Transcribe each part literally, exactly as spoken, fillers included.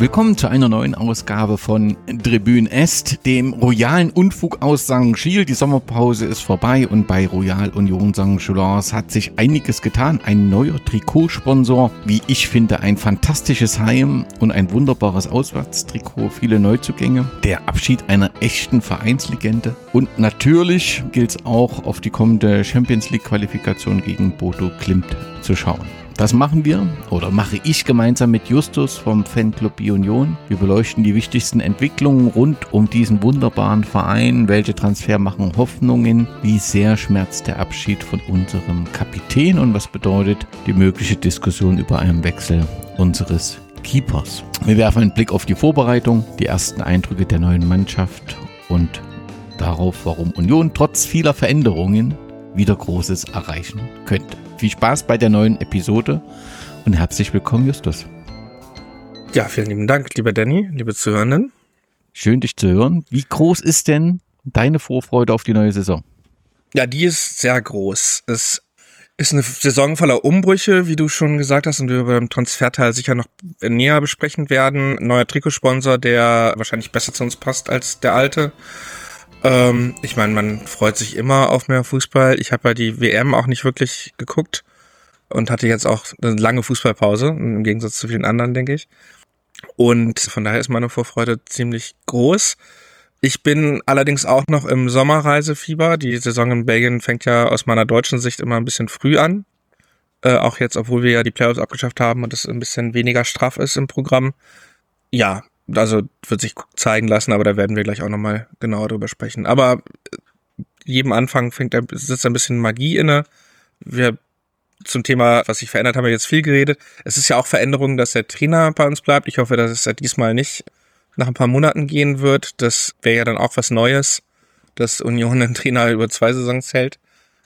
Willkommen zu einer neuen Ausgabe von Tribüne Est, dem royalen Unfug aus Sankt Gilles. Die Sommerpause ist vorbei und bei Royal Union Sankt Gilloise hat sich einiges getan. Ein neuer Trikotsponsor, wie ich finde, ein fantastisches Heim und ein wunderbares Auswärtstrikot, viele Neuzugänge, der Abschied einer echten Vereinslegende und natürlich gilt es auch auf die kommende Champions League Qualifikation gegen Bodo Glimt zu schauen. Das machen wir oder mache ich gemeinsam mit Justus vom Fanclub Bi-Union. Wir beleuchten die wichtigsten Entwicklungen rund um diesen wunderbaren Verein. Welche Transfer machen Hoffnungen? Wie sehr schmerzt der Abschied von unserem Kapitän? Und was bedeutet die mögliche Diskussion über einen Wechsel unseres Keepers? Wir werfen einen Blick auf die Vorbereitung, die ersten Eindrücke der neuen Mannschaft und darauf, warum Union trotz vieler Veränderungen wieder Großes erreichen könnte. Viel Spaß bei der neuen Episode und herzlich willkommen, Justus. Ja, vielen lieben Dank, lieber Danny, liebe Zuhörenden. Schön, dich zu hören. Wie groß ist denn deine Vorfreude auf die neue Saison? Ja, die ist sehr groß. Es ist eine Saison voller Umbrüche, wie du schon gesagt hast, und wir beim Transferteil sicher noch näher besprechen werden. Neuer Trikotsponsor, der wahrscheinlich besser zu uns passt als der alte. Ähm, ich meine, man freut sich immer auf mehr Fußball. Ich habe ja die W M auch nicht wirklich geguckt und hatte jetzt auch eine lange Fußballpause, im Gegensatz zu vielen anderen, denke ich. Und von daher ist meine Vorfreude ziemlich groß. Ich bin allerdings auch noch im Sommerreisefieber. Die Saison in Belgien fängt ja aus meiner deutschen Sicht immer ein bisschen früh an. Äh, auch jetzt, obwohl wir ja die Playoffs abgeschafft haben und es ein bisschen weniger straff ist im Programm. Ja, also wird sich zeigen lassen, aber da werden wir gleich auch nochmal genauer drüber sprechen. Aber jedem Anfang fängt ein, sitzt ein bisschen Magie inne. Wir zum Thema, was sich verändert, haben wir jetzt viel geredet. Es ist ja auch Veränderung, dass der Trainer bei uns bleibt. Ich hoffe, dass es ja diesmal nicht nach ein paar Monaten gehen wird. Das wäre ja dann auch was Neues, dass Union einen Trainer über zwei Saisons hält.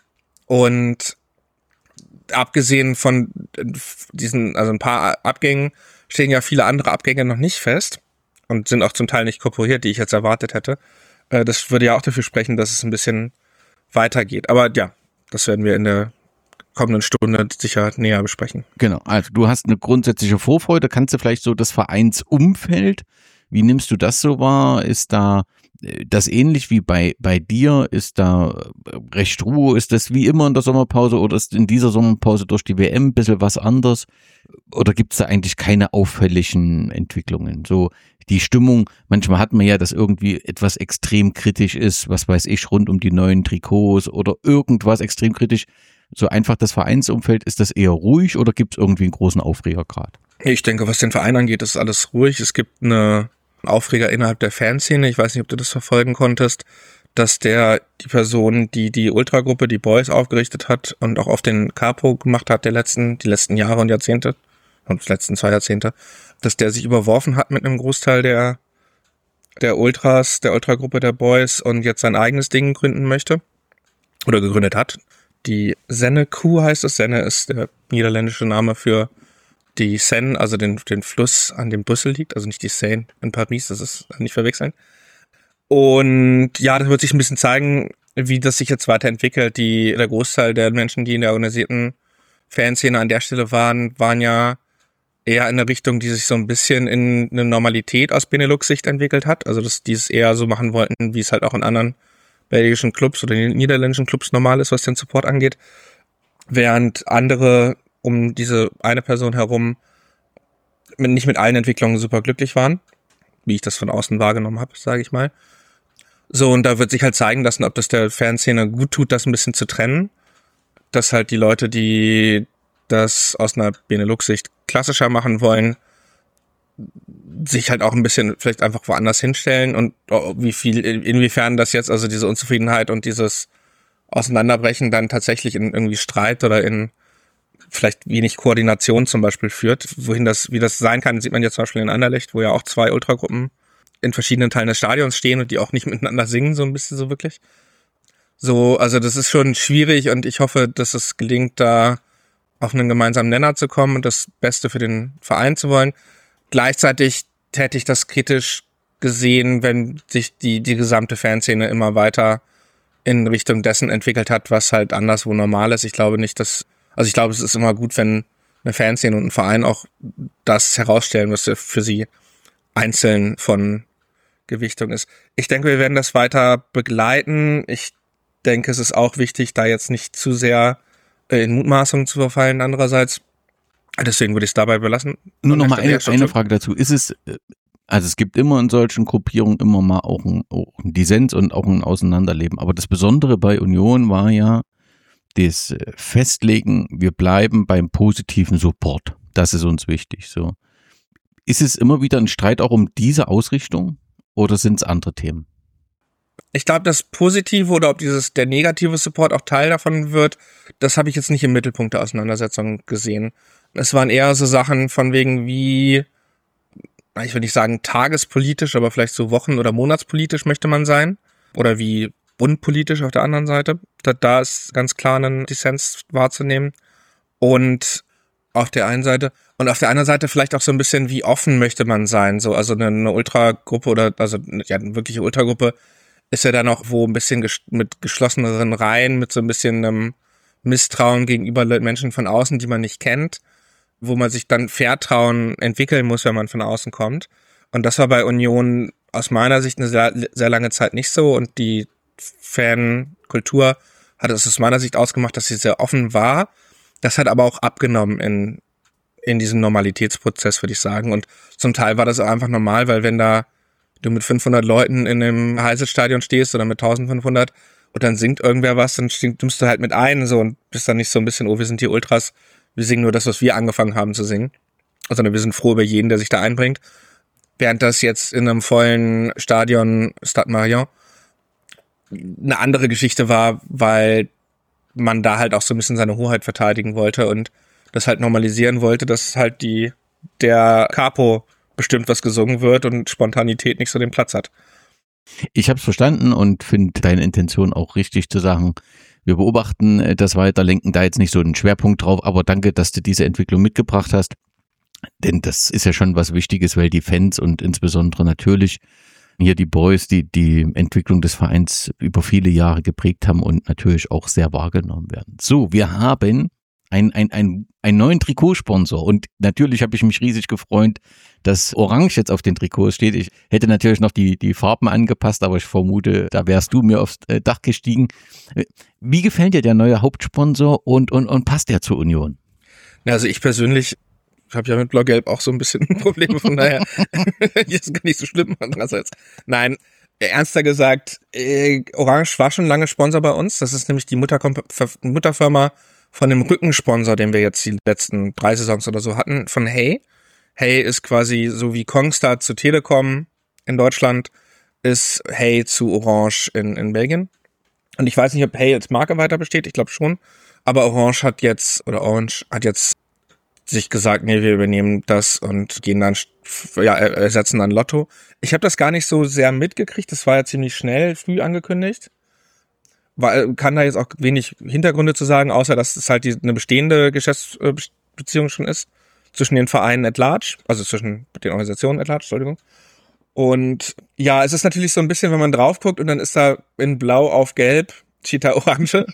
Und abgesehen von diesen, also ein paar Abgängen, stehen ja viele andere Abgänge noch nicht fest. Und sind auch zum Teil nicht korporiert, die ich jetzt erwartet hätte. Das würde ja auch dafür sprechen, dass es ein bisschen weitergeht. Aber ja, das werden wir in der kommenden Stunde sicher näher besprechen. Genau, also du hast eine grundsätzliche Vorfreude. Kannst du vielleicht so das Vereinsumfeld, wie nimmst du das so wahr? Ist da das ähnlich wie bei bei dir? Ist da recht Ruhe? Ist das wie immer in der Sommerpause oder ist in dieser Sommerpause durch die W M ein bisschen was anderes? Oder gibt es da eigentlich keine auffälligen Entwicklungen? So die Stimmung, manchmal hat man ja, dass irgendwie etwas extrem kritisch ist, was weiß ich, rund um die neuen Trikots oder irgendwas extrem kritisch. So einfach das Vereinsumfeld, ist das eher ruhig oder gibt es irgendwie einen großen Aufreger gerade? Ich denke, was den Verein angeht, ist alles ruhig. Es gibt eine Aufreger innerhalb der Fanszene. Ich weiß nicht, ob du das verfolgen konntest, dass der, die Person, die die Ultragruppe, die Boys aufgerichtet hat und auch auf den Capo gemacht hat, der letzten, die letzten Jahre und Jahrzehnte, und die letzten zwei Jahrzehnte, dass der sich überworfen hat mit einem Großteil der, der Ultras, der Ultragruppe der Boys und jetzt sein eigenes Ding gründen möchte oder gegründet hat. Die Senne Crew heißt es. Senne ist der niederländische Name für die Seine, also den, den Fluss, an dem Brüssel liegt, also nicht die Seine in Paris, das ist nicht verwechseln. Und ja, das wird sich ein bisschen zeigen, wie das sich jetzt weiterentwickelt. Die, der Großteil der Menschen, die in der organisierten Fanszene an der Stelle waren, waren ja eher in eine Richtung, die sich so ein bisschen in eine Normalität aus Benelux-Sicht entwickelt hat. Also dass die es eher so machen wollten, wie es halt auch in anderen belgischen Clubs oder niederländischen Clubs normal ist, was den Support angeht. Während andere um diese eine Person herum nicht mit allen Entwicklungen super glücklich waren, wie ich das von außen wahrgenommen habe, sage ich mal. So, und da wird sich halt zeigen lassen, ob das der Fanszene gut tut, das ein bisschen zu trennen. Dass halt die Leute, die das aus einer Benelux-Sicht klassischer machen wollen, sich halt auch ein bisschen vielleicht einfach woanders hinstellen und wie viel, inwiefern das jetzt, also diese Unzufriedenheit und dieses Auseinanderbrechen dann tatsächlich in irgendwie Streit oder in vielleicht wenig Koordination zum Beispiel führt. Wohin das, wie das sein kann, sieht man jetzt zum Beispiel in Anderlecht, wo ja auch zwei Ultragruppen in verschiedenen Teilen des Stadions stehen und die auch nicht miteinander singen, so ein bisschen so wirklich. So, also das ist schon schwierig und ich hoffe, dass es gelingt, da auf einen gemeinsamen Nenner zu kommen und das Beste für den Verein zu wollen. Gleichzeitig hätte ich das kritisch gesehen, wenn sich die, die gesamte Fanszene immer weiter in Richtung dessen entwickelt hat, was halt anderswo normal ist. Ich glaube nicht, dass, also ich glaube, es ist immer gut, wenn eine Fanszene und ein Verein auch das herausstellen, was für sie einzeln von Gewichtung ist. Ich denke, wir werden das weiter begleiten. Ich denke, es ist auch wichtig, da jetzt nicht zu sehr in Mutmaßungen zu verfallen andererseits. Deswegen würde ich es dabei belassen. Nur noch mal eine, eine Frage dazu. Ist es, also es gibt immer in solchen Gruppierungen immer mal auch ein, auch ein Dissens und auch ein Auseinanderleben. Aber das Besondere bei Union war ja das Festlegen, wir bleiben beim positiven Support. Das ist uns wichtig. So. Ist es immer wieder ein Streit auch um diese Ausrichtung oder sind es andere Themen? Ich glaube, das Positive oder ob dieses der negative Support auch Teil davon wird, das habe ich jetzt nicht im Mittelpunkt der Auseinandersetzung gesehen. Es waren eher so Sachen von wegen wie, ich würde nicht sagen tagespolitisch, aber vielleicht so wochen- oder monatspolitisch möchte man sein. Oder wie bundpolitisch auf der anderen Seite. Da, da ist ganz klar ein Dissens wahrzunehmen. Und auf der einen Seite und auf der anderen Seite vielleicht auch so ein bisschen, wie offen möchte man sein. So, also eine, eine Ultragruppe oder also ja, eine wirkliche Ultragruppe ist ja dann auch wo ein bisschen ges- mit geschlosseneren Reihen, mit so ein bisschen einem Misstrauen gegenüber Menschen von außen, die man nicht kennt, wo man sich dann Vertrauen entwickeln muss, wenn man von außen kommt. Und das war bei Union aus meiner Sicht eine sehr, sehr lange Zeit nicht so. Und die Fankultur hat es aus meiner Sicht ausgemacht, dass sie sehr offen war. Das hat aber auch abgenommen in in diesem Normalitätsprozess, würde ich sagen. Und zum Teil war das auch einfach normal, weil wenn da du mit fünfhundert Leuten in einem Heiselstadion stehst oder mit eintausendfünfhundert und dann singt irgendwer was, dann stimmst du halt mit ein so und bist dann nicht so ein bisschen, oh, wir sind die Ultras, wir singen nur das, was wir angefangen haben zu singen. Sondern wir sind froh über jeden, der sich da einbringt. Während das jetzt in einem vollen Stadion Stade Marion eine andere Geschichte war, weil man da halt auch so ein bisschen seine Hoheit verteidigen wollte und das halt normalisieren wollte, dass halt die der Capo bestimmt, was gesungen wird und Spontanität nicht so den Platz hat. Ich habe es verstanden und finde deine Intention auch richtig zu sagen, wir beobachten das weiter, lenken da jetzt nicht so einen Schwerpunkt drauf, aber danke, dass du diese Entwicklung mitgebracht hast, denn das ist ja schon was Wichtiges, weil die Fans und insbesondere natürlich hier die Boys, die die Entwicklung des Vereins über viele Jahre geprägt haben und natürlich auch sehr wahrgenommen werden. So, wir haben Ein, ein, ein, einen neuen Trikotsponsor und natürlich habe ich mich riesig gefreut, dass Orange jetzt auf den Trikots steht. Ich hätte natürlich noch die, die Farben angepasst, aber ich vermute, da wärst du mir aufs Dach gestiegen. Wie gefällt dir der neue Hauptsponsor und, und, und passt der zur Union? Also ich persönlich habe ja mit Blau-Gelb auch so ein bisschen Probleme, von daher ist gar nicht so schlimm andererseits. Nein, ernster gesagt, Orange war schon lange Sponsor bei uns. Das ist nämlich die Mutterkomp- Mutterfirma von dem Rückensponsor, den wir jetzt die letzten drei Saisons oder so hatten, von Hey. Hey ist quasi so wie Kongstar zu Telekom in Deutschland, ist Hey zu Orange in, in Belgien. Und ich weiß nicht, ob Hey als Marke weiter besteht, ich glaube schon. Aber Orange hat jetzt, oder Orange hat jetzt sich gesagt, nee, wir übernehmen das und gehen dann, ja, ersetzen dann Lotto. Ich habe das gar nicht so sehr mitgekriegt, das war ja ziemlich schnell, früh angekündigt. Weil, kann da jetzt auch wenig Hintergründe zu sagen, außer dass es halt die, eine bestehende Geschäftsbeziehung schon ist zwischen den Vereinen at large, also zwischen den Organisationen at large, Entschuldigung. Und ja, es ist natürlich so ein bisschen, wenn man drauf guckt und dann ist da in Blau auf Gelb, steht da Orange.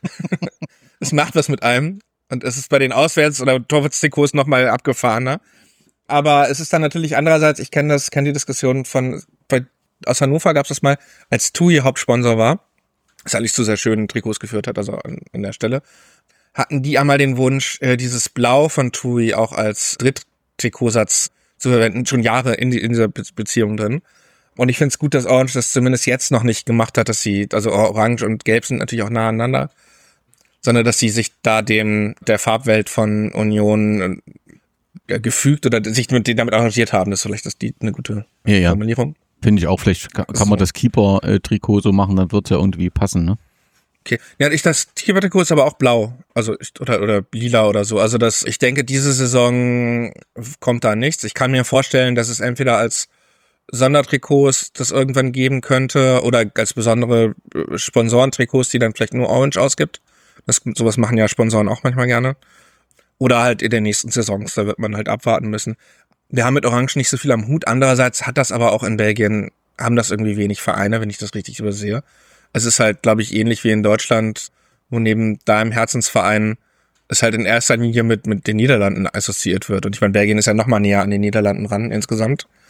Es macht was mit einem und es ist bei den Auswärts- oder Torwärtstrikots nochmal abgefahrener. Aber es ist dann natürlich andererseits, ich kenne das, kenne die Diskussion von, bei, aus Hannover gab es das mal, als T U I Hauptsponsor war, das eigentlich zu sehr schönen Trikots geführt hat, also an, an der Stelle, hatten die einmal den Wunsch, äh, dieses Blau von T U I auch als Dritttrikotsatz zu verwenden, schon Jahre in, die, in dieser Be- Beziehung drin. Und ich finde es gut, dass Orange das zumindest jetzt noch nicht gemacht hat, dass sie, also Orange und Gelb sind natürlich auch nah aneinander, sondern dass sie sich da dem der Farbwelt von Union äh, gefügt oder sich mit denen damit arrangiert haben. Das ist vielleicht das die, eine gute ja, ja. Formulierung. Finde ich auch, vielleicht kann, kann man das Keeper-Trikot so machen, dann wird es ja irgendwie passen, ne? Okay. Ja, ich, das Keeper-Trikot ist aber auch blau, also oder oder lila oder so. Also das, ich denke, diese Saison kommt da nichts. Ich kann mir vorstellen, dass es entweder als Sondertrikots das irgendwann geben könnte oder als besondere Sponsorentrikots, die dann vielleicht nur Orange ausgibt. Das, sowas machen ja Sponsoren auch manchmal gerne. Oder halt in den nächsten Saisons, da wird man halt abwarten müssen. Wir haben mit Orange nicht so viel am Hut. Andererseits hat das aber auch in Belgien, haben das irgendwie wenig Vereine, wenn ich das richtig übersehe. Es ist halt, glaube ich, ähnlich wie in Deutschland, wo neben deinem Herzensverein es halt in erster Linie mit mit den Niederlanden assoziiert wird. Und ich meine, Belgien ist ja noch mal näher an den Niederlanden ran insgesamt.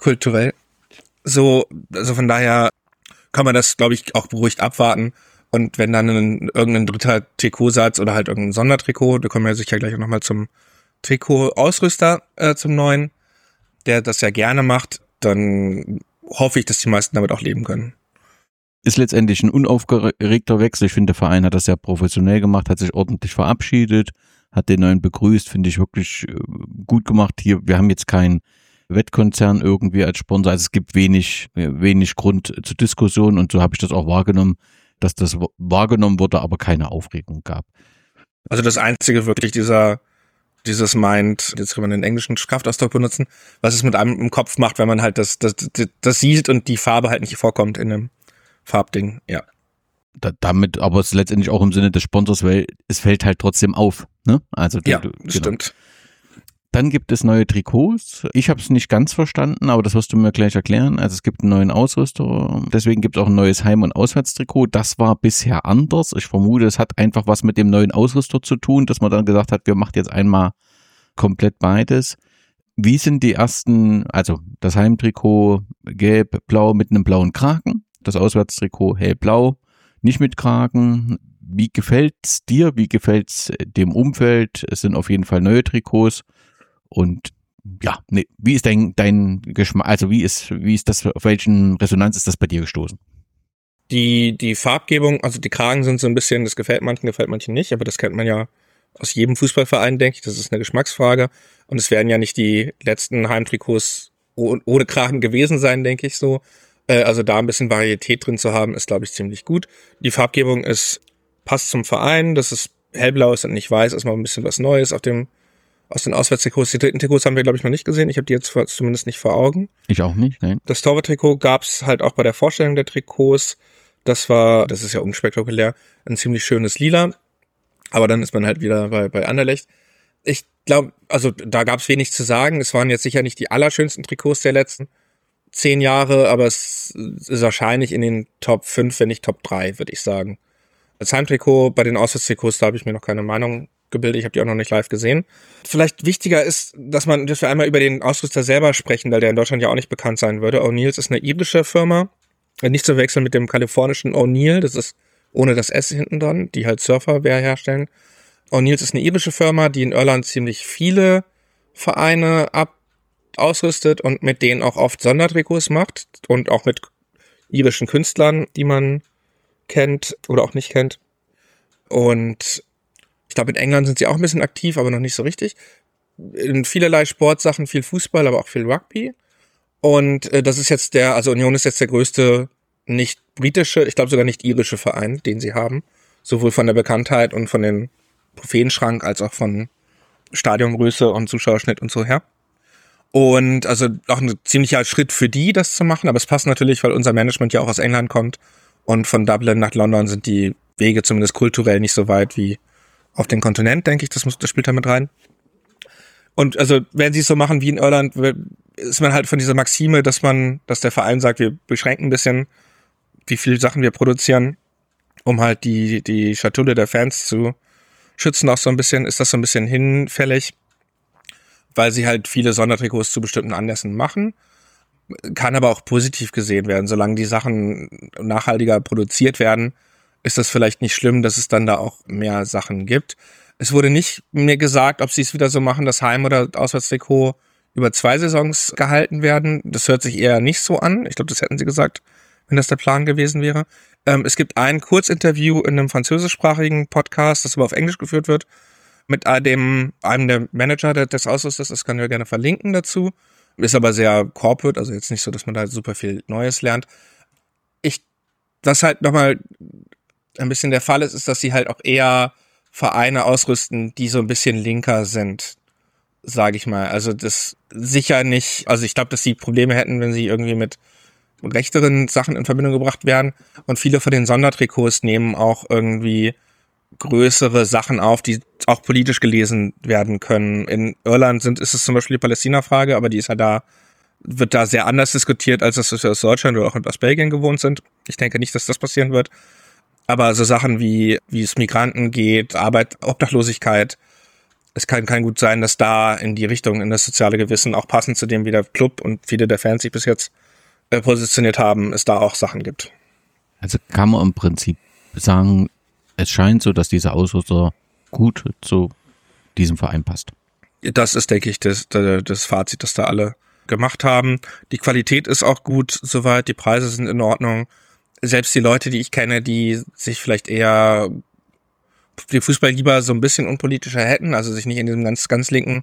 kulturell. So, also von daher kann man das, glaube ich, auch beruhigt abwarten. Und wenn dann ein, irgendein dritter Trikotsatz oder halt irgendein Sondertrikot, da kommen wir sicher gleich auch nochmal zum Trikot-Ausrüster, äh, zum neuen, der das ja gerne macht, dann hoffe ich, dass die meisten damit auch leben können. Ist letztendlich ein unaufgeregter Wechsel. Ich finde, der Verein hat das sehr professionell gemacht, hat sich ordentlich verabschiedet, hat den neuen begrüßt, finde ich wirklich gut gemacht. Hier, wir haben jetzt keinen Wettkonzern irgendwie als Sponsor, also es gibt wenig, wenig Grund zur Diskussion und so habe ich das auch wahrgenommen, dass das wahrgenommen wurde, aber keine Aufregung gab. Also das Einzige wirklich dieser, dieses Mind, jetzt kann man den englischen Kraftausdruck benutzen, was es mit einem im Kopf macht, wenn man halt das, das, das, das sieht und die Farbe halt nicht vorkommt in einem Farbding, ja. Da, damit, aber es ist letztendlich auch im Sinne des Sponsors, weil es fällt halt trotzdem auf, ne? Also ja, du, das genau. Stimmt. Dann gibt es neue Trikots. Ich habe es nicht ganz verstanden, aber das wirst du mir gleich erklären. Also es gibt einen neuen Ausrüster, deswegen gibt es auch ein neues Heim- und Auswärtstrikot. Das war bisher anders. Ich vermute, es hat einfach was mit dem neuen Ausrüster zu tun, dass man dann gesagt hat, wir machen jetzt einmal komplett beides. Wie sind die ersten, also das Heimtrikot gelb-blau mit einem blauen Kragen, das Auswärtstrikot hellblau, nicht mit Kragen. Wie gefällt's dir? Wie gefällt's dem Umfeld? Es sind auf jeden Fall neue Trikots. Und ja, nee, wie ist dein, dein Geschmack, also wie ist, wie ist das, auf welchen Resonanz ist das bei dir gestoßen? Die, die Farbgebung, also die Kragen sind so ein bisschen, das gefällt manchen, gefällt manchen nicht, aber das kennt man ja aus jedem Fußballverein, denke ich, das ist eine Geschmacksfrage. Und es werden ja nicht die letzten Heimtrikots ohne Kragen gewesen sein, denke ich so. Also da ein bisschen Varietät drin zu haben, ist, glaube ich, ziemlich gut. Die Farbgebung ist, passt zum Verein, dass es hellblau ist und nicht weiß, ist mal ein bisschen was Neues auf dem, aus den Auswärtstrikots. Die dritten Trikots haben wir, glaube ich, noch nicht gesehen. Ich habe die jetzt zumindest nicht vor Augen. Ich auch nicht, nein. Das Torwarttrikot gab's halt auch bei der Vorstellung der Trikots. Das war, das ist ja unspektakulär, ein ziemlich schönes Lila. Aber dann ist man halt wieder bei, bei Anderlecht. Ich glaube, also da gab's wenig zu sagen. Es waren jetzt sicher nicht die allerschönsten Trikots der letzten zehn Jahre, aber es ist wahrscheinlich in den Top fünf, wenn nicht Top drei, würde ich sagen. Als Heimtrikot, bei den Auswärtstrikots, da habe ich mir noch keine Meinung gebildet. Ich habe die auch noch nicht live gesehen. Vielleicht wichtiger ist, dass man, dass wir einmal über den Ausrüster selber sprechen, weil der in Deutschland ja auch nicht bekannt sein würde. O'Neill's ist eine irische Firma, nicht zu wechseln mit dem kalifornischen O'Neill. Das ist ohne das S hinten dran, die halt Surferwear herstellen. O'Neill's ist eine irische Firma, die in Irland ziemlich viele Vereine ab ausrüstet und mit denen auch oft Sondertrikots macht und auch mit irischen Künstlern, die man kennt oder auch nicht kennt. Und ich glaube, in England sind sie auch ein bisschen aktiv, aber noch nicht so richtig. In vielerlei Sportsachen, viel Fußball, aber auch viel Rugby. Und äh, das ist jetzt der, also Union ist jetzt der größte nicht britische, ich glaube sogar nicht irische Verein, den sie haben. Sowohl von der Bekanntheit und von den Trophäenschrank als auch von Stadiongröße und Zuschauerschnitt und so her. Und also auch ein ziemlicher Schritt für die, das zu machen. Aber es passt natürlich, weil unser Management ja auch aus England kommt. Und von Dublin nach London sind die Wege zumindest kulturell nicht so weit wie auf den Kontinent, denke ich. Das, muss, das spielt da mit rein. Und also, wenn sie es so machen wie in Irland, ist man halt von dieser Maxime, dass man, dass der Verein sagt, wir beschränken ein bisschen, wie viele Sachen wir produzieren, um halt die, die Schatulle der Fans zu schützen. Auch so ein bisschen, ist das so ein bisschen hinfällig, weil sie halt viele Sondertrikots zu bestimmten Anlässen machen. Kann aber auch positiv gesehen werden. Solange die Sachen nachhaltiger produziert werden, ist das vielleicht nicht schlimm, dass es dann da auch mehr Sachen gibt. Es wurde nicht mir gesagt, ob sie es wieder so machen, dass Heim- oder Auswärtstrikot über zwei Saisons gehalten werden. Das hört sich eher nicht so an. Ich glaube, das hätten sie gesagt, wenn das der Plan gewesen wäre. Ähm, es gibt ein Kurzinterview in einem französischsprachigen Podcast, das aber auf Englisch geführt wird, mit dem, einem der Manager des Ausrüsters. Das können wir gerne verlinken dazu. Ist aber sehr corporate, also jetzt nicht so, dass man da super viel Neues lernt. Ich, was halt nochmal ein bisschen der Fall ist, ist, dass sie halt auch eher Vereine ausrüsten, die so ein bisschen linker sind, sage ich mal. Also das sicher nicht, also ich glaube, dass sie Probleme hätten, wenn sie irgendwie mit rechteren Sachen in Verbindung gebracht werden. Und viele von den Sondertrikots nehmen auch irgendwie größere Sachen auf, die auch politisch gelesen werden können. In Irland sind, ist es zum Beispiel die Palästina-Frage, aber die ist ja da, wird da sehr anders diskutiert, als das wir aus Deutschland oder auch aus Belgien gewohnt sind. Ich denke nicht, dass das passieren wird. Aber so Sachen wie, wie es Migranten geht, Arbeit, Obdachlosigkeit, es kann, kann gut sein, dass da in die Richtung, in das soziale Gewissen, auch passend zu dem, wie der Club und viele der Fans sich bis jetzt äh, positioniert haben, es da auch Sachen gibt. Also kann man im Prinzip sagen, es scheint so, dass dieser Ausrüster gut zu diesem Verein passt. Das ist, denke ich, das, das Fazit, das da alle gemacht haben. Die Qualität ist auch gut soweit, die Preise sind in Ordnung. Selbst die Leute, die ich kenne, die sich vielleicht eher den Fußball lieber so ein bisschen unpolitischer hätten, also sich nicht in diesem ganz, ganz linken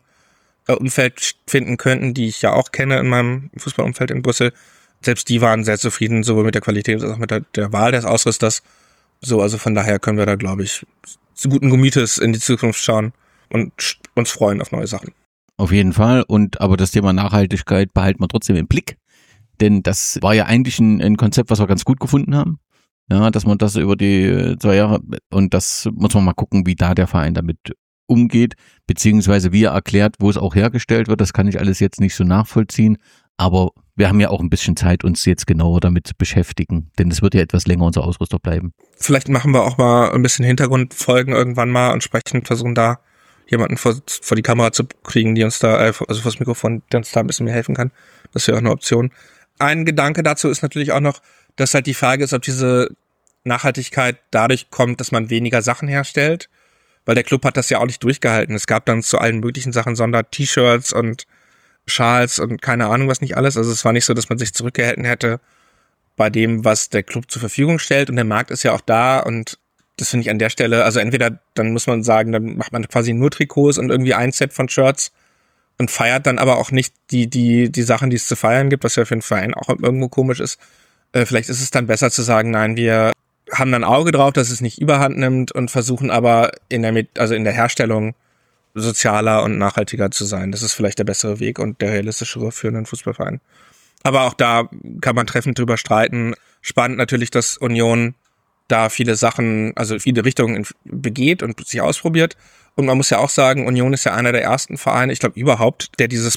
Umfeld finden könnten, die ich ja auch kenne in meinem Fußballumfeld in Brüssel, selbst die waren sehr zufrieden, sowohl mit der Qualität als auch mit der, der Wahl des Ausrüsters. So, also von daher können wir da, glaube ich, zu guten Gemütes in die Zukunft schauen und uns freuen auf neue Sachen. Auf jeden Fall. Und aber das Thema Nachhaltigkeit behalten wir trotzdem im Blick. Denn das war ja eigentlich ein, ein Konzept, was wir ganz gut gefunden haben. Ja, dass man das über die zwei Jahre, und das muss man mal gucken, wie da der Verein damit umgeht, beziehungsweise wie er erklärt, wo es auch hergestellt wird. Das kann ich alles jetzt nicht so nachvollziehen. Aber wir haben ja auch ein bisschen Zeit, uns jetzt genauer damit zu beschäftigen. Denn es wird ja etwas länger unser Ausrüster bleiben. Vielleicht machen wir auch mal ein bisschen Hintergrundfolgen irgendwann mal und sprechen, versuchen da jemanden vor, vor die Kamera zu kriegen, die uns da, also vor das Mikrofon, der uns da ein bisschen mehr helfen kann. Das wäre auch eine Option. Ein Gedanke dazu ist natürlich auch noch, dass halt die Frage ist, ob diese Nachhaltigkeit dadurch kommt, dass man weniger Sachen herstellt, weil der Club hat das ja auch nicht durchgehalten. Es gab dann zu allen möglichen Sachen Sonder-T-Shirts und Schals und keine Ahnung was nicht alles. Also es war nicht so, dass man sich zurückgehalten hätte bei dem, was der Club zur Verfügung stellt, und der Markt ist ja auch da, und das finde ich an der Stelle, also entweder dann muss man sagen, dann macht man quasi nur Trikots und irgendwie ein Set von Shirts und feiert dann aber auch nicht die die die Sachen, die es zu feiern gibt, was ja für einen Verein auch irgendwo komisch ist. Äh, vielleicht ist es dann besser zu sagen, nein, wir haben dann ein Auge drauf, dass es nicht überhand nimmt, und versuchen aber in der also in der Herstellung sozialer und nachhaltiger zu sein. Das ist vielleicht der bessere Weg und der realistischere für einen Fußballverein. Aber auch da kann man treffend drüber streiten. Spannend natürlich, dass Union da viele Sachen, also viele Richtungen begeht und sich ausprobiert. Und man muss ja auch sagen, Union ist ja einer der ersten Vereine, ich glaube überhaupt, der dieses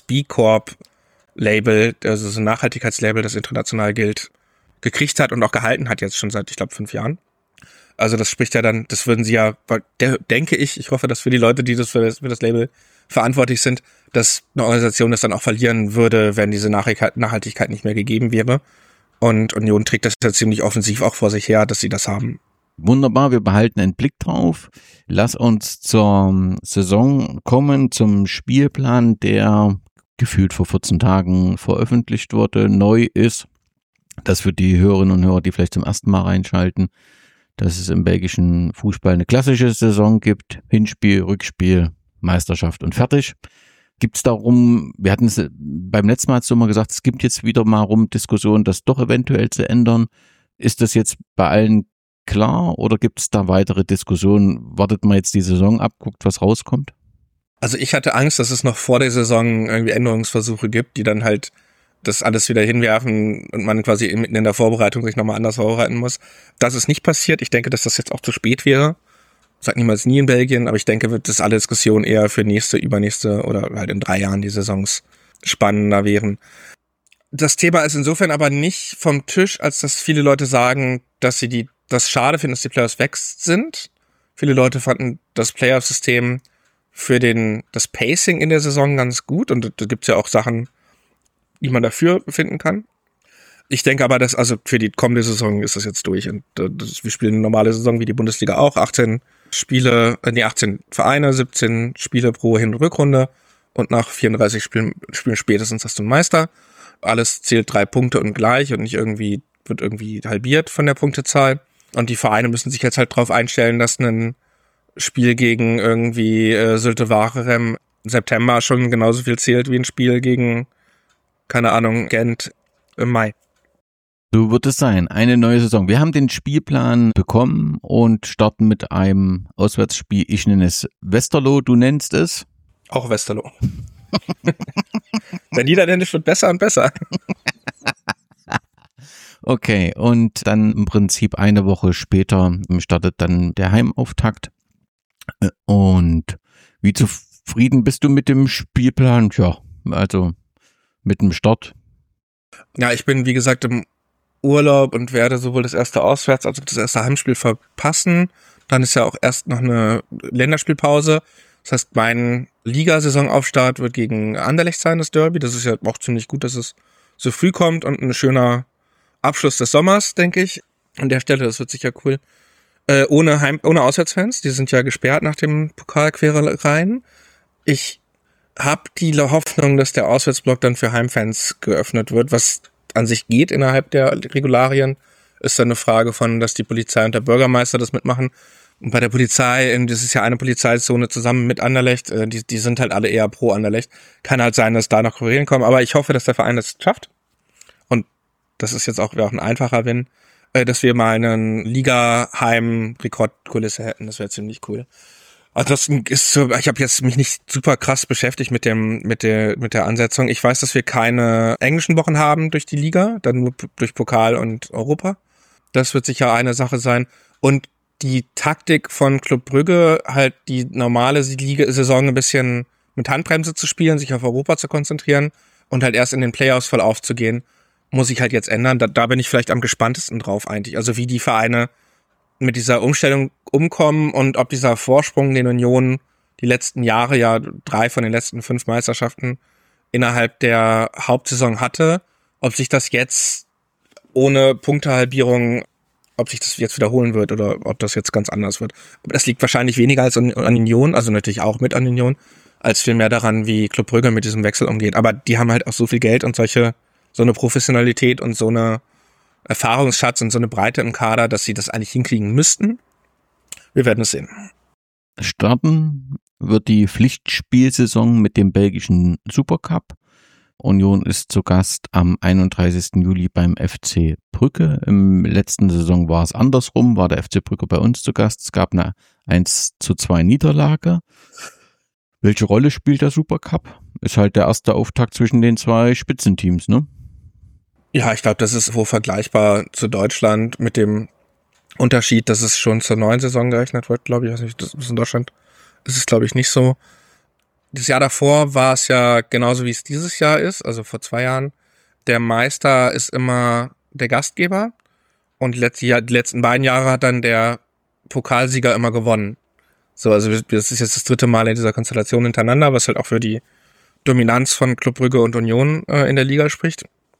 B-Corp-Label, also so ein Nachhaltigkeitslabel, das international gilt, gekriegt hat und auch gehalten hat jetzt schon seit, ich glaube, fünf Jahren. Also das spricht ja dann, das würden sie ja, denke ich, ich hoffe, dass für die Leute, die das für das, für das Label verantwortlich sind, dass eine Organisation das dann auch verlieren würde, wenn diese Nachhaltigkeit nicht mehr gegeben wäre. Und Union trägt das ja ziemlich offensiv auch vor sich her, dass sie das haben. Wunderbar, wir behalten einen Blick drauf. Lass uns zur Saison kommen, zum Spielplan, der gefühlt vor vierzehn Tagen veröffentlicht wurde, neu ist. Das für die Hörerinnen und Hörer, die vielleicht zum ersten Mal reinschalten, dass es im belgischen Fußball eine klassische Saison gibt. Hinspiel, Rückspiel, Meisterschaft und fertig. Gibt es darum, wir hatten es beim letzten Mal so mal gesagt, es gibt jetzt wieder mal rum Diskussionen, das doch eventuell zu ändern. Ist das jetzt bei allen klar oder gibt es da weitere Diskussionen? Wartet man jetzt die Saison ab, guckt, was rauskommt? Also ich hatte Angst, dass es noch vor der Saison irgendwie Änderungsversuche gibt, die dann halt das alles wieder hinwerfen und man quasi mitten in der Vorbereitung sich nochmal anders vorbereiten muss. Das ist nicht passiert. Ich denke, dass das jetzt auch zu spät wäre. Sag niemals nie in Belgien, aber ich denke, wird das alle Diskussionen eher für nächste, übernächste oder halt in drei Jahren die Saisons spannender wären. Das Thema ist insofern aber nicht vom Tisch, als dass viele Leute sagen, dass sie die, das schade finden, dass die Playoffs weg sind. Viele Leute fanden das Playoff-System für den, das Pacing in der Saison ganz gut, und da gibt's ja auch Sachen, die man dafür finden kann. Ich denke aber, dass, also für die kommende Saison ist das jetzt durch, und das, wir spielen eine normale Saison wie die Bundesliga auch, achtzehn Spiele, äh, nee, achtzehn Vereine, siebzehn Spiele pro Hin- und Rückrunde, und nach vierunddreißig Spielen, Spielen spätestens hast du einen Meister. Alles zählt drei Punkte und gleich und nicht irgendwie, wird irgendwie halbiert von der Punktezahl. Und die Vereine müssen sich jetzt halt drauf einstellen, dass ein Spiel gegen irgendwie äh, Zulte Waregem im September schon genauso viel zählt wie ein Spiel gegen, keine Ahnung, Gent im Mai. So wird es sein. Eine neue Saison. Wir haben den Spielplan bekommen und starten mit einem Auswärtsspiel. Ich nenne es Westerlo, du nennst es? Auch Westerlo. Der Niederländisch wird besser und besser. Okay, und dann im Prinzip eine Woche später startet dann der Heimauftakt. Und wie zufrieden bist du mit dem Spielplan? Ja, also mit dem Start. Ja, ich bin wie gesagt im Urlaub und werde sowohl das erste Auswärts- als auch das erste Heimspiel verpassen. Dann ist ja auch erst noch eine Länderspielpause. Das heißt, mein Liga-Saisonauftart wird gegen Anderlecht sein, das Derby. Das ist ja auch ziemlich gut, dass es so früh kommt und ein schöner Abschluss des Sommers, denke ich. An der Stelle, das wird sicher cool. Äh, ohne Heim, ohne Auswärtsfans, die sind ja gesperrt nach dem Pokalquärereien. Ich habe die Hoffnung, dass der Auswärtsblock dann für Heimfans geöffnet wird, was an sich geht innerhalb der Regularien. Ist dann eine Frage von, dass die Polizei und der Bürgermeister das mitmachen. Und bei der Polizei, das ist ja eine Polizeizone zusammen mit Anderlecht, die, die sind halt alle eher pro Anderlecht. Kann halt sein, dass da noch Querelen kommen, aber ich hoffe, dass der Verein das schafft. Und das ist jetzt auch, auch ein einfacher Win, dass wir mal einen Liga-Heim-Rekordkulisse hätten. Das wäre ziemlich cool. Ansonsten ist so, ich habe jetzt mich nicht super krass beschäftigt mit dem, mit der, mit der Ansetzung. Ich weiß, dass wir keine englischen Wochen haben durch die Liga, dann nur durch Pokal und Europa. Das wird sicher eine Sache sein. Und die Taktik von Club Brügge, halt die normale Liga-Saison ein bisschen mit Handbremse zu spielen, sich auf Europa zu konzentrieren und halt erst in den Playoffs voll aufzugehen, muss ich halt jetzt ändern. Da, da bin ich vielleicht am gespanntesten drauf eigentlich. Also wie die Vereine mit dieser Umstellung umkommen und ob dieser Vorsprung, den Union die letzten Jahre, ja drei von den letzten fünf Meisterschaften innerhalb der Hauptsaison hatte, ob sich das jetzt ohne Punktehalbierung, ob sich das jetzt wiederholen wird oder ob das jetzt ganz anders wird. Aber das liegt wahrscheinlich weniger als an, an Union, also natürlich auch mit an Union, als vielmehr daran, wie Club Brügge mit diesem Wechsel umgeht. Aber die haben halt auch so viel Geld und solche, so eine Professionalität und so eine Erfahrungsschatz und so eine Breite im Kader, dass sie das eigentlich hinkriegen müssten. Wir werden es sehen. Starten wird die Pflichtspielsaison mit dem belgischen Supercup. Union ist zu Gast am einunddreißigsten Juli beim F C Brügge. Im letzten Saison war es andersrum, war der F C Brügge bei uns zu Gast. Es gab eine eins zu zwei Niederlage. Welche Rolle spielt der Supercup? Ist halt der erste Auftakt zwischen den zwei Spitzenteams, ne? Ja, ich glaube, das ist wohl vergleichbar zu Deutschland mit dem Unterschied, dass es schon zur neuen Saison gerechnet wird, glaube ich. Ich weiß nicht, das ist in Deutschland ist es, glaube ich, nicht so. Das Jahr davor war es ja genauso, wie es dieses Jahr ist, also vor zwei Jahren. Der Meister ist immer der Gastgeber und die letzten beiden Jahre hat dann der Pokalsieger immer gewonnen. So, also das ist jetzt das dritte Mal in dieser Konstellation hintereinander, was halt auch für die Dominanz von Club Brügge und Union äh, in der Liga spricht.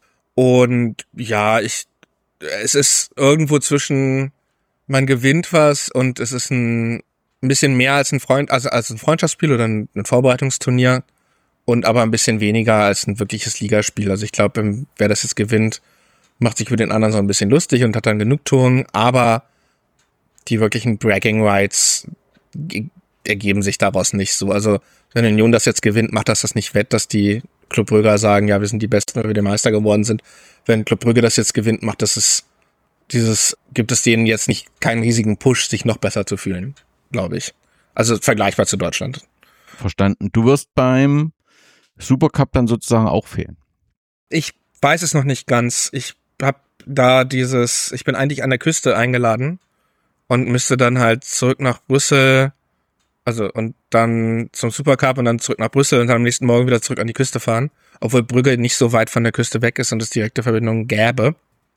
Und ja, ich, es ist irgendwo zwischen, man gewinnt was und es ist ein, ein bisschen mehr als ein Freund, also als ein Freundschaftsspiel oder ein, ein Vorbereitungsturnier und aber ein bisschen weniger als ein wirkliches Ligaspiel. Also ich glaube, wer das jetzt gewinnt, macht sich über den anderen so ein bisschen lustig und hat dann Genugtuung, aber die wirklichen Bragging Rights ergeben sich daraus nicht so. Also wenn Union das jetzt gewinnt, macht das das nicht wett, dass die Club Brügge sagen, ja, wir sind die Besten, weil wir der Meister geworden sind. Wenn Club Brügge das jetzt gewinnt, macht das es, dieses, gibt es denen jetzt nicht keinen riesigen Push, sich noch besser zu fühlen, glaube ich. Also vergleichbar zu Deutschland. Verstanden. Du wirst beim Supercup dann sozusagen auch fehlen. Ich weiß es noch nicht ganz. Ich habe da dieses, ich bin eigentlich an der Küste eingeladen und müsste dann halt zurück nach Brüssel, also und dann zum Supercup und dann zurück nach Brüssel und dann am nächsten Morgen wieder zurück an die Küste fahren, obwohl Brügge nicht so weit von der Küste weg ist und es direkte Verbindungen gäbe.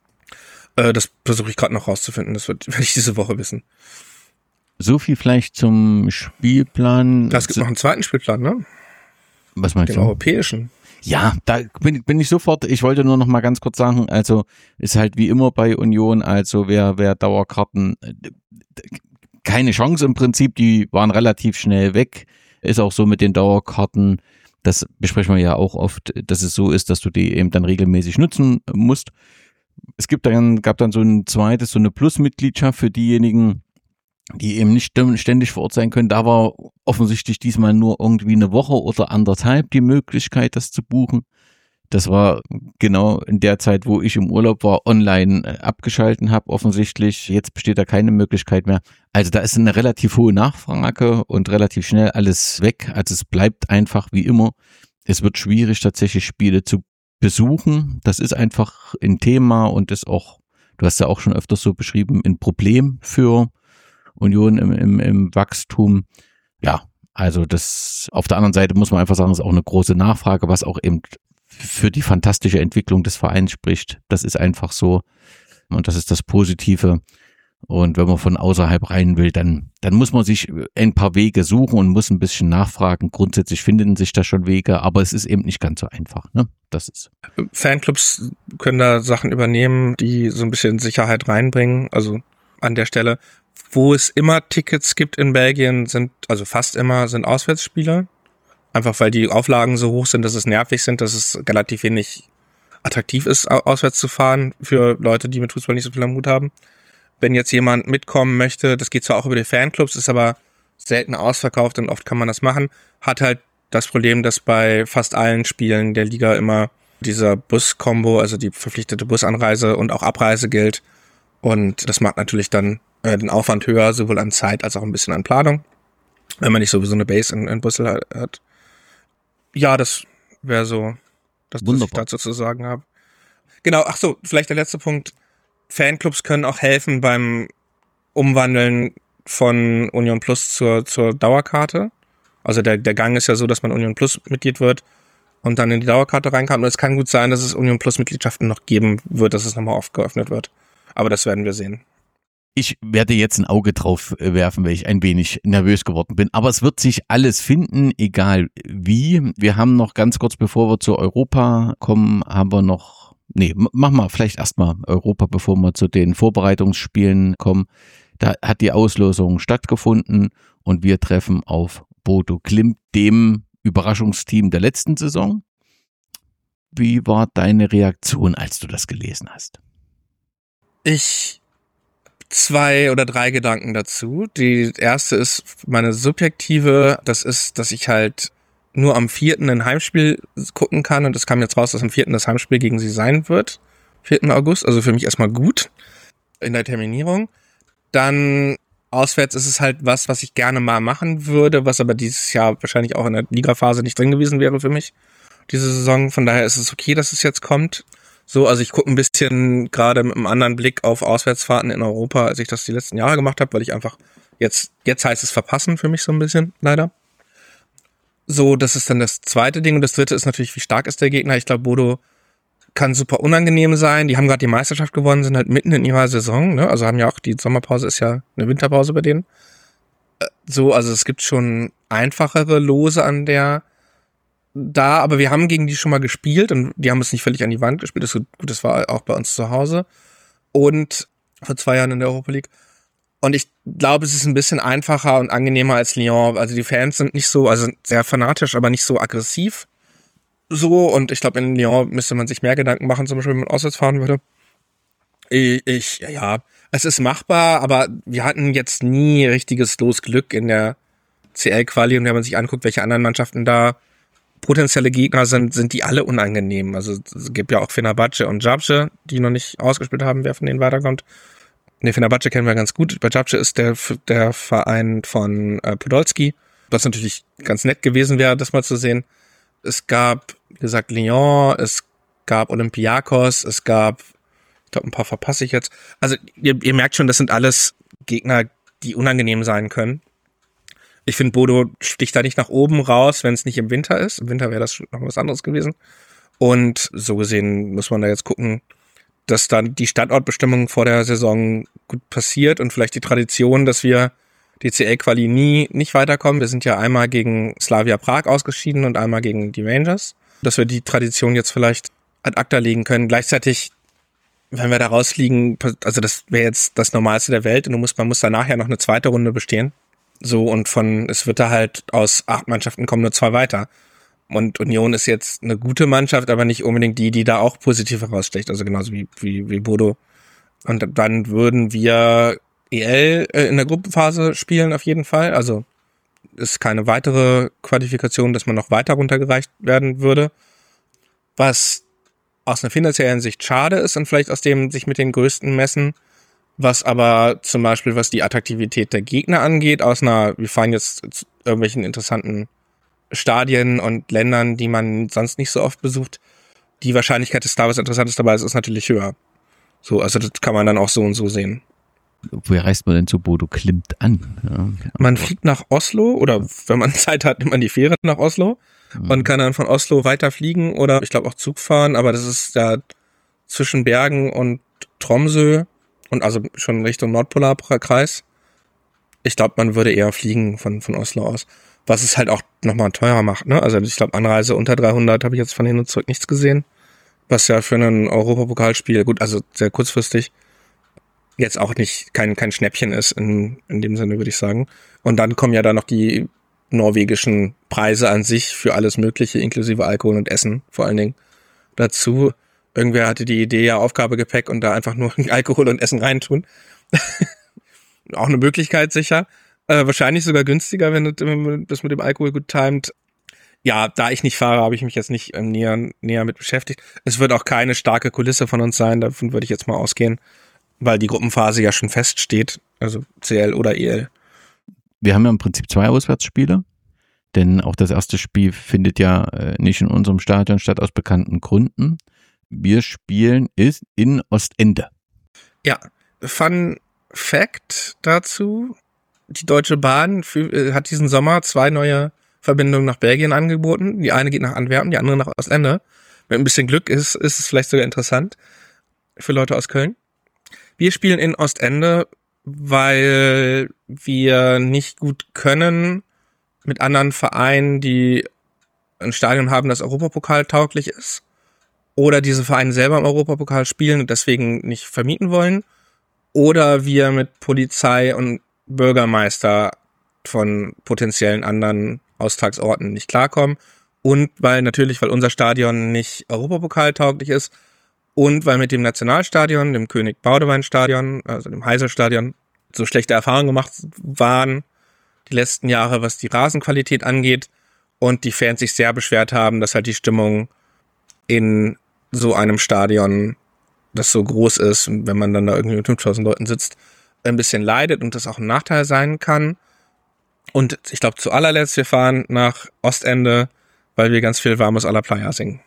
Äh, das versuche ich gerade noch rauszufinden, das wird, werde ich diese Woche wissen. So viel vielleicht zum Spielplan. Es gibt noch einen zweiten Spielplan, ne? Was meinst Den du? Den europäischen. Ja, da bin, bin ich sofort, ich wollte nur noch mal ganz kurz sagen, also ist halt wie immer bei Union, also wer, wer Dauerkarten, keine Chance im Prinzip, die waren relativ schnell weg, ist auch so mit den Dauerkarten, das besprechen wir ja auch oft, dass es so ist, dass du die eben dann regelmäßig nutzen musst. Es gibt dann, gab dann so ein zweites, so eine Plus-Mitgliedschaft für diejenigen, die eben nicht ständig vor Ort sein können. Da war offensichtlich diesmal nur irgendwie eine Woche oder anderthalb die Möglichkeit, das zu buchen. Das war genau in der Zeit, wo ich im Urlaub war, online abgeschalten habe offensichtlich. Jetzt besteht da keine Möglichkeit mehr. Also da ist eine relativ hohe Nachfrage und relativ schnell alles weg. Also es bleibt einfach wie immer. Es wird schwierig, tatsächlich Spiele zu besuchen. Das ist einfach ein Thema und ist auch, du hast ja auch schon öfters so beschrieben, ein Problem für Union im, im, im Wachstum. Ja, also das, auf der anderen Seite muss man einfach sagen, ist auch eine große Nachfrage, was auch eben für die fantastische Entwicklung des Vereins spricht. Das ist einfach so und das ist das Positive. Und wenn man von außerhalb rein will, dann, dann muss man sich ein paar Wege suchen und muss ein bisschen nachfragen. Grundsätzlich finden sich da schon Wege, aber es ist eben nicht ganz so einfach, ne? Das ist. Fanclubs können da Sachen übernehmen, die so ein bisschen Sicherheit reinbringen. Also an der Stelle, wo es immer Tickets gibt in Belgien, sind, also fast immer, sind Auswärtsspiele. Einfach weil die Auflagen so hoch sind, dass es nervig sind, dass es relativ wenig attraktiv ist, auswärts zu fahren für Leute, die mit Fußball nicht so viel am Hut haben. Wenn jetzt jemand mitkommen möchte, das geht zwar auch über die Fanclubs, ist aber selten ausverkauft und oft kann man das machen, hat halt das Problem, dass bei fast allen Spielen der Liga immer dieser Bus-Kombo, also die verpflichtete Busanreise und auch Abreise gilt. Und das macht natürlich dann äh, den Aufwand höher, sowohl an Zeit als auch ein bisschen an Planung, wenn man nicht sowieso eine Base in, in Brüssel hat. Ja, das wäre so, das, was ich dazu zu sagen habe. Genau, ach so, vielleicht der letzte Punkt. Fanclubs können auch helfen beim Umwandeln von Union Plus zur, zur Dauerkarte. Also der, der Gang ist ja so, dass man Union Plus Mitglied wird und dann in die Dauerkarte reinkommt. Und es kann gut sein, dass es Union Plus Mitgliedschaften noch geben wird, dass es nochmal oft geöffnet wird. Aber das werden wir sehen. Ich werde jetzt ein Auge drauf werfen, weil ich ein wenig nervös geworden bin. Aber es wird sich alles finden, egal wie. Wir haben noch ganz kurz, bevor wir zu Europa kommen, haben wir noch Nee, machen wir vielleicht erstmal Europa, bevor wir zu den Vorbereitungsspielen kommen. Da hat die Auslosung stattgefunden und wir treffen auf Bodo Glimt, dem Überraschungsteam der letzten Saison. Wie war deine Reaktion, als du das gelesen hast? Ich zwei oder drei Gedanken dazu. Die erste ist meine subjektive, das ist, dass ich halt nur am vierten ein Heimspiel gucken kann und es kam jetzt raus, dass am vierten das Heimspiel gegen sie sein wird, vierten August, also für mich erstmal gut in der Terminierung. Dann auswärts ist es halt was, was ich gerne mal machen würde, was aber dieses Jahr wahrscheinlich auch in der Ligaphase nicht drin gewesen wäre für mich, diese Saison. Von daher ist es okay, dass es jetzt kommt. So, also ich gucke ein bisschen gerade mit einem anderen Blick auf Auswärtsfahrten in Europa, als ich das die letzten Jahre gemacht habe, weil ich einfach jetzt, jetzt heißt es verpassen für mich so ein bisschen, leider. So, das ist dann das zweite Ding. Und das dritte ist natürlich, wie stark ist der Gegner? Ich glaube, Bodo kann super unangenehm sein. Die haben gerade die Meisterschaft gewonnen, sind halt mitten in ihrer Saison, ne? Also haben ja auch, die Sommerpause ist ja eine Winterpause bei denen. So, also es gibt schon einfachere Lose an der da, aber wir haben gegen die schon mal gespielt und die haben es nicht völlig an die Wand gespielt. Das ist gut, das war auch bei uns zu Hause. Und vor zwei Jahren in der Europa League. Und ich glaube, es ist ein bisschen einfacher und angenehmer als Lyon. Also die Fans sind nicht so, also sehr fanatisch, aber nicht so aggressiv. So, und ich glaube, in Lyon müsste man sich mehr Gedanken machen, zum Beispiel, wenn man auswärts fahren würde. Ich, ich, ja, es ist machbar, aber wir hatten jetzt nie richtiges Losglück in der C L-Quali. Und wenn man sich anguckt, welche anderen Mannschaften da potenzielle Gegner sind, sind die alle unangenehm. Also es gibt ja auch Fenerbahce und Djabce, die noch nicht ausgespielt haben, wer von denen weiterkommt. Ne, Fenerbahce kennen wir ganz gut. Bei Djabce ist der, der Verein von äh, Podolski, was natürlich ganz nett gewesen wäre, das mal zu sehen. Es gab, wie gesagt, Lyon, es gab Olympiakos, es gab, ich glaube, ein paar verpasse ich jetzt. Also ihr, ihr merkt schon, das sind alles Gegner, die unangenehm sein können. Ich finde, Bodo sticht da nicht nach oben raus, wenn es nicht im Winter ist. Im Winter wäre das noch was anderes gewesen. Und so gesehen muss man da jetzt gucken, dass dann die Standortbestimmung vor der Saison gut passiert und vielleicht die Tradition, dass wir die C L-Quali nie nicht weiterkommen. Wir sind ja einmal gegen Slavia Prag ausgeschieden und einmal gegen die Rangers. Dass wir die Tradition jetzt vielleicht ad acta legen können. Gleichzeitig, wenn wir da rausfliegen, also das wäre jetzt das Normalste der Welt und du musst, man muss danach ja noch eine zweite Runde bestehen. So, und von, es wird da halt aus acht Mannschaften kommen nur zwei weiter. Und Union ist jetzt eine gute Mannschaft, aber nicht unbedingt die, die da auch positiv heraussticht. Also genauso wie, wie, wie Bodo. Und dann würden wir E L in der Gruppenphase spielen auf jeden Fall. Also ist keine weitere Qualifikation, dass man noch weiter runtergereicht werden würde. Was aus einer finanziellen Sicht schade ist und vielleicht aus dem sich mit den Größten messen. Was aber zum Beispiel, was die Attraktivität der Gegner angeht, aus einer, wir fahren jetzt zu irgendwelchen interessanten Stadien und Ländern, die man sonst nicht so oft besucht, die Wahrscheinlichkeit, dass da was Interessantes dabei ist, ist natürlich höher. So, also das kann man dann auch so und so sehen. Woher reist man denn zu Bodo Glimt an? Ja, man fliegt nach Oslo oder wenn man Zeit hat, nimmt man die Fähre nach Oslo mhm. und kann dann von Oslo weiterfliegen oder ich glaube auch Zug fahren, aber das ist ja zwischen Bergen und Tromsø Und also schon Richtung Nordpolarkreis. Ich glaube, man würde eher fliegen von, von Oslo aus. Was es halt auch nochmal teurer macht, ne? Also ich glaube, Anreise unter dreihundert habe ich jetzt von hin und zurück nichts gesehen. Was ja für ein Europapokalspiel, gut, also sehr kurzfristig, jetzt auch nicht kein, kein Schnäppchen ist in, in dem Sinne, würde ich sagen. Und dann kommen ja da noch die norwegischen Preise an sich für alles Mögliche, inklusive Alkohol und Essen vor allen Dingen dazu. Irgendwer hatte die Idee, ja, Aufgabegepäck und da einfach nur Alkohol und Essen reintun. Auch eine Möglichkeit sicher. Äh, wahrscheinlich sogar günstiger, wenn man das mit dem Alkohol gut timet. Ja, da ich nicht fahre, habe ich mich jetzt nicht ähm, näher, näher mit beschäftigt. Es wird auch keine starke Kulisse von uns sein, davon würde ich jetzt mal ausgehen, weil die Gruppenphase ja schon feststeht, also C L oder E L. Wir haben ja im Prinzip zwei Auswärtsspiele, denn auch das erste Spiel findet ja äh, nicht in unserem Stadion statt, aus bekannten Gründen. Wir spielen ist in Ostende. Ja, Fun Fact dazu, die Deutsche Bahn für, äh, hat diesen Sommer zwei neue Verbindungen nach Belgien angeboten. Die eine geht nach Antwerpen, die andere nach Ostende. Mit ein bisschen Glück ist, ist es vielleicht sogar interessant für Leute aus Köln. Wir spielen in Ostende, weil wir nicht gut können mit anderen Vereinen, die ein Stadion haben, das Europapokal tauglich ist, oder diese Vereine selber im Europapokal spielen und deswegen nicht vermieten wollen, oder wir mit Polizei und Bürgermeister von potenziellen anderen Austragsorten nicht klarkommen und weil natürlich, weil unser Stadion nicht Europapokal-tauglich ist und weil mit dem Nationalstadion, dem König-Baudewein-Stadion, also dem Heysel-Stadion, so schlechte Erfahrungen gemacht waren die letzten Jahre, was die Rasenqualität angeht und die Fans sich sehr beschwert haben, dass halt die Stimmung in so einem Stadion, das so groß ist, wenn man dann da irgendwie mit fünftausend Leuten sitzt, ein bisschen leidet und das auch ein Nachteil sein kann. Und ich glaube, zu allerletzt, wir fahren nach Ostende, weil wir ganz viel Vamos a la Playa singen.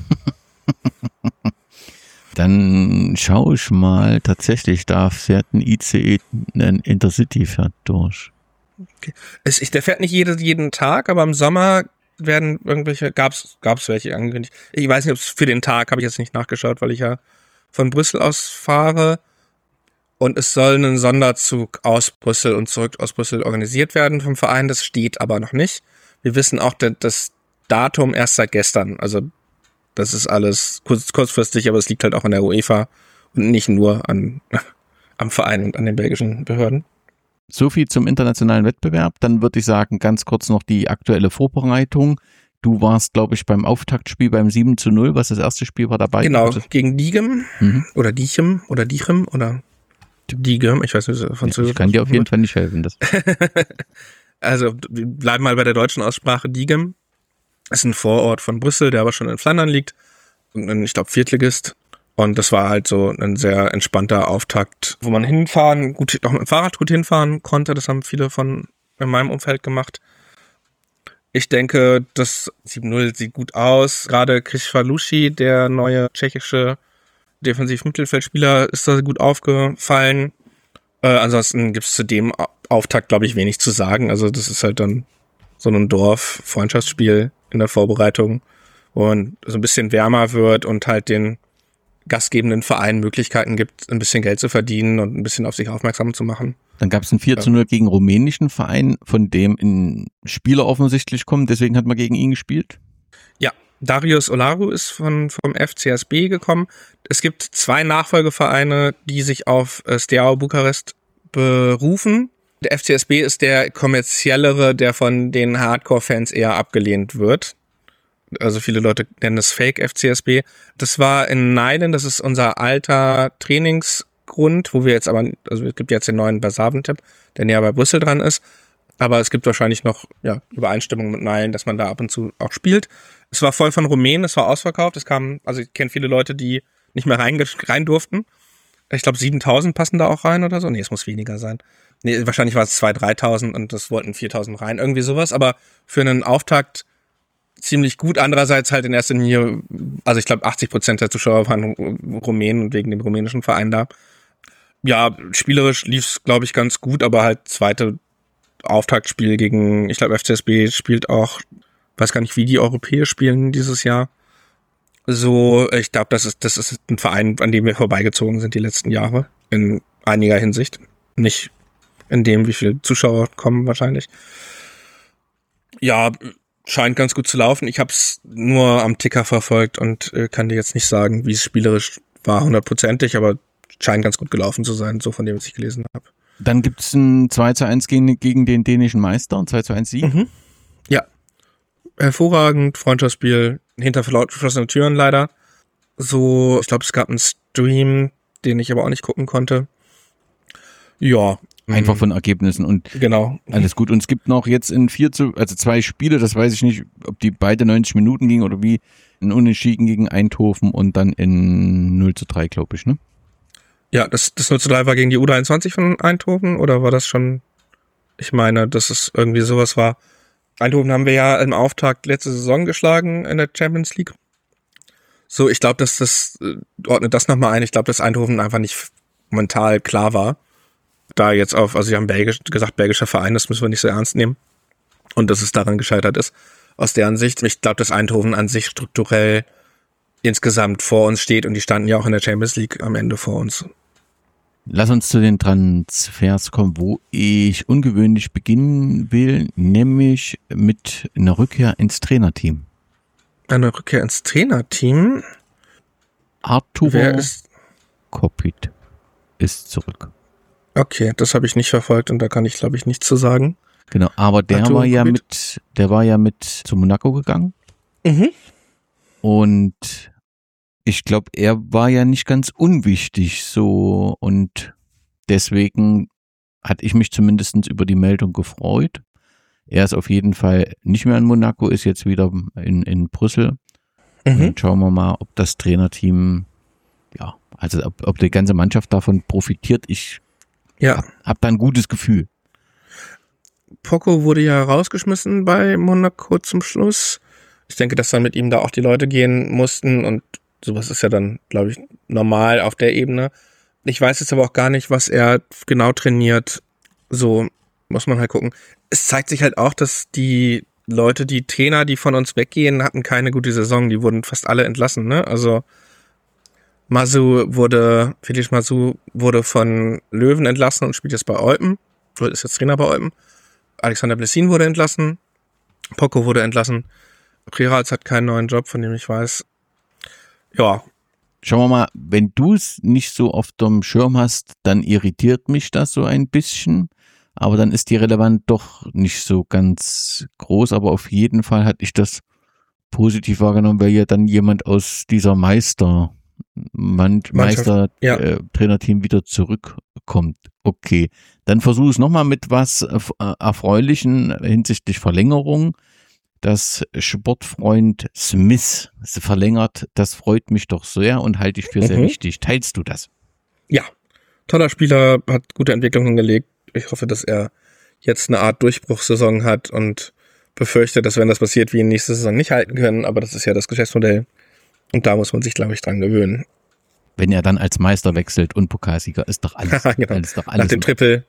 Dann schaue ich mal, tatsächlich, da fährt ein I C E, ein Intercity fährt durch. Okay. Es, ich, der fährt nicht jede, jeden Tag, aber im Sommer werden irgendwelche, gab's, gab's welche angekündigt. Ich weiß nicht, ob es für den Tag, habe ich jetzt nicht nachgeschaut, weil ich ja von Brüssel aus fahre. Und es soll ein Sonderzug aus Brüssel und zurück aus Brüssel organisiert werden vom Verein. Das steht aber noch nicht. Wir wissen auch das Datum erst seit gestern. Also das ist alles kurz, kurzfristig, aber es liegt halt auch an der UEFA und nicht nur an, am Verein und an den belgischen Behörden. So viel zum internationalen Wettbewerb. Dann würde ich sagen, ganz kurz noch die aktuelle Vorbereitung. Du warst, glaube ich, beim Auftaktspiel beim sieben zu null, was das erste Spiel war, dabei. Genau, gegen Diegem mhm. oder Diechem oder Diechem oder Diegem, ich weiß nicht, Französisch. Ich kann dir auf jeden Fall nicht helfen. Das. Also, wir bleiben mal bei der deutschen Aussprache. Diegem ist ein Vorort von Brüssel, der aber schon in Flandern liegt. Und ich glaube, Viertligist. Und das war halt so ein sehr entspannter Auftakt, wo man hinfahren, gut, auch mit dem Fahrrad gut hinfahren konnte. Das haben viele von in meinem Umfeld gemacht. Ich denke, das sieben null sieht gut aus. Gerade Krzysztof, der neue tschechische Defensiv-Mittelfeldspieler, ist da gut aufgefallen. Äh, ansonsten gibt es zu dem Auftakt, glaube ich, wenig zu sagen. Also das ist halt dann so ein Dorf-Freundschaftsspiel in der Vorbereitung, wo man so ein bisschen wärmer wird und halt den gastgebenden Vereinen Möglichkeiten gibt, ein bisschen Geld zu verdienen und ein bisschen auf sich aufmerksam zu machen. Dann gab es ein vier zu null gegen rumänischen Verein, von dem ein Spieler offensichtlich kommt, deswegen hat man gegen ihn gespielt? Ja, Darius Olaru ist von, vom F C S B gekommen. Es gibt zwei Nachfolgevereine, die sich auf Steaua Bukarest berufen. Der F C S B ist der kommerziellere, der von den Hardcore-Fans eher abgelehnt wird. Also viele Leute nennen es Fake F C S B. Das war in Neilen, das ist unser alter Trainingsgrund, wo wir jetzt aber, also es gibt jetzt den neuen Basaventep, der näher bei Brüssel dran ist. Aber es gibt wahrscheinlich noch ja, Übereinstimmung mit Neilen, dass man da ab und zu auch spielt. Es war voll von Rumänen, es war ausverkauft. Es kamen, also ich kenne viele Leute, die nicht mehr rein, rein durften. Ich glaube siebentausend passen da auch rein oder so. Nee, es muss weniger sein. Nee, wahrscheinlich war es zweitausend, dreitausend und das wollten viertausend rein, irgendwie sowas. Aber für einen Auftakt ziemlich gut. Andererseits halt in erster Linie, also ich glaube achtzig Prozent der Zuschauer waren Rumänen und wegen dem rumänischen Verein da. Ja, spielerisch lief es, glaube ich, ganz gut, aber halt zweite Auftaktspiel gegen, ich glaube F C S B spielt auch, weiß gar nicht, wie die europäisch spielen dieses Jahr. So, ich glaube, das ist das ist ein Verein, an dem wir vorbeigezogen sind die letzten Jahre. In einiger Hinsicht. Nicht in dem, wie viele Zuschauer kommen wahrscheinlich. Ja, scheint ganz gut zu laufen. Ich habe es nur am Ticker verfolgt und äh, kann dir jetzt nicht sagen, wie es spielerisch war, hundertprozentig, aber scheint ganz gut gelaufen zu sein, so von dem, was ich gelesen habe. Dann gibt's ein zwei zu eins gegen, gegen den dänischen Meister, ein zwei zu eins Sieg. Mhm. Ja, hervorragend, Freundschaftsspiel, hinter verschlossenen Türen leider. So, ich glaube, es gab einen Stream, den ich aber auch nicht gucken konnte. Ja. Einfach von Ergebnissen und genau. Alles gut. Und es gibt noch jetzt in vier zu, also zwei Spiele, das weiß ich nicht, ob die beide neunzig Minuten gingen oder wie, ein Unentschieden gegen Eindhoven und dann in null zu drei, glaube ich, ne? Ja, das, das null zu drei war gegen die U dreiundzwanzig von Eindhoven oder war das schon, ich meine, dass es irgendwie sowas war. Eindhoven haben wir ja im Auftakt letzte Saison geschlagen in der Champions League. So, ich glaube, dass das, äh, ordnet das nochmal ein, ich glaube, dass Eindhoven einfach nicht mental klar war. Da jetzt auf, also sie haben belgisch, gesagt, belgischer Verein, das müssen wir nicht so ernst nehmen. Und dass es daran gescheitert ist, aus deren Sicht. Ich glaube, dass Eindhoven an sich strukturell insgesamt vor uns steht und die standen ja auch in der Champions League am Ende vor uns. Lass uns zu den Transfers kommen, wo ich ungewöhnlich beginnen will, nämlich mit einer Rückkehr ins Trainerteam. Eine Rückkehr ins Trainerteam? Arturo Wer ist? Koppit ist zurück. Okay, das habe ich nicht verfolgt und da kann ich, glaube ich, nichts zu sagen. Genau, aber der Arturo war ja Koppit? mit, der war ja mit zu Monaco gegangen. Mhm. Und ich glaube, er war ja nicht ganz unwichtig so und deswegen hatte ich mich zumindest über die Meldung gefreut. Er ist auf jeden Fall nicht mehr in Monaco, ist jetzt wieder in, in Brüssel. Mhm. Und schauen wir mal, ob das Trainerteam, ja, also ob, ob die ganze Mannschaft davon profitiert. Ich Ja. habe da ein gutes Gefühl. Poco wurde ja rausgeschmissen bei Monaco zum Schluss. Ich denke, dass dann mit ihm da auch die Leute gehen mussten und sowas ist ja dann, glaube ich, normal auf der Ebene. Ich weiß jetzt aber auch gar nicht, was er genau trainiert. So muss man halt gucken. Es zeigt sich halt auch, dass die Leute, die Trainer, die von uns weggehen, hatten keine gute Saison. Die wurden fast alle entlassen, ne? Also Masu wurde, Felix Masu wurde von Löwen entlassen und spielt jetzt bei Eupen. Oder ist jetzt Trainer bei Eupen. Alexander Blessin wurde entlassen. Poco wurde entlassen. Prierals hat keinen neuen Job, von dem ich weiß. Ja. Schauen wir mal, wenn du es nicht so auf dem Schirm hast, dann irritiert mich das so ein bisschen. Aber dann ist die Relevanz doch nicht so ganz groß. Aber auf jeden Fall hatte ich das positiv wahrgenommen, weil ja dann jemand aus dieser Meister, Man- Meister ja. äh, Trainerteam wieder zurückkommt. Okay, dann versuche es nochmal mit was äh, Erfreulichen hinsichtlich Verlängerung. Das Sportfreund Smith verlängert, das freut mich doch sehr und halte ich für sehr Mhm. wichtig. Teilst du das? Ja. Toller Spieler, hat gute Entwicklung hingelegt. Ich hoffe, dass er jetzt eine Art Durchbruchssaison hat und befürchte, dass wenn das passiert, wir ihn nächste Saison nicht halten können. Aber das ist ja das Geschäftsmodell. Und da muss man sich, glaube ich, dran gewöhnen. Wenn er dann als Meister wechselt und Pokalsieger, ist doch alles, genau. alles, doch alles Nach dem Triple.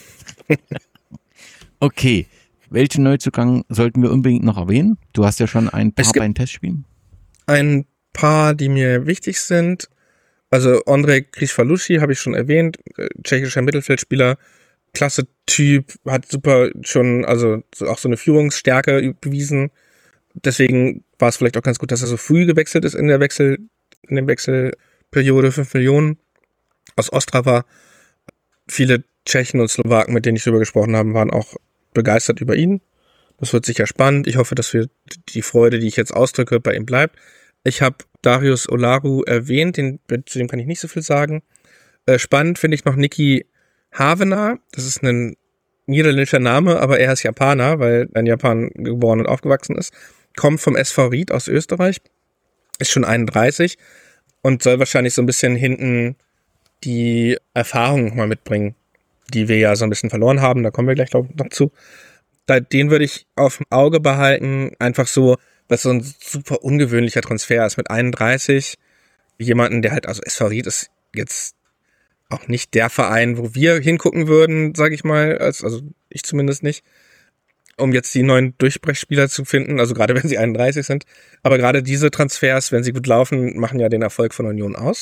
Okay, welchen Neuzugang sollten wir unbedingt noch erwähnen? Du hast ja schon ein paar Es gibt- bei den Testspielen. Ein paar, die mir wichtig sind. Also Andrej Krišfaluši habe ich schon erwähnt, äh, tschechischer Mittelfeldspieler, klasse Typ, hat super schon, also so- auch so eine Führungsstärke bewiesen. Deswegen war es vielleicht auch ganz gut, dass er so früh gewechselt ist in der Wechsel, in der Wechselperiode, fünf Millionen aus Ostrava. Viele Tschechen und Slowaken, mit denen ich darüber gesprochen habe, waren auch begeistert über ihn. Das wird sicher spannend. Ich hoffe, dass wir die Freude, die ich jetzt ausdrücke, bei ihm bleibt. Ich habe Darius Olaru erwähnt, den, zu dem kann ich nicht so viel sagen. Äh, spannend finde ich noch Niki Havener. Das ist ein niederländischer Name, aber er ist Japaner, weil er in Japan geboren und aufgewachsen ist. Kommt vom S V Ried aus Österreich. Ist schon einunddreißig und soll wahrscheinlich so ein bisschen hinten die Erfahrung mal mitbringen, die wir ja so ein bisschen verloren haben. Da kommen wir gleich, glaube ich, noch zu. Da, den würde ich auf dem Auge behalten. Einfach so, was so ein super ungewöhnlicher Transfer ist mit einunddreißig. Jemanden, der halt, also S V Ried ist jetzt auch nicht der Verein, wo wir hingucken würden, sage ich mal, als, also ich zumindest nicht, um jetzt die neuen Durchbrechspieler zu finden, also gerade wenn sie einunddreißig sind. Aber gerade diese Transfers, wenn sie gut laufen, machen ja den Erfolg von Union aus.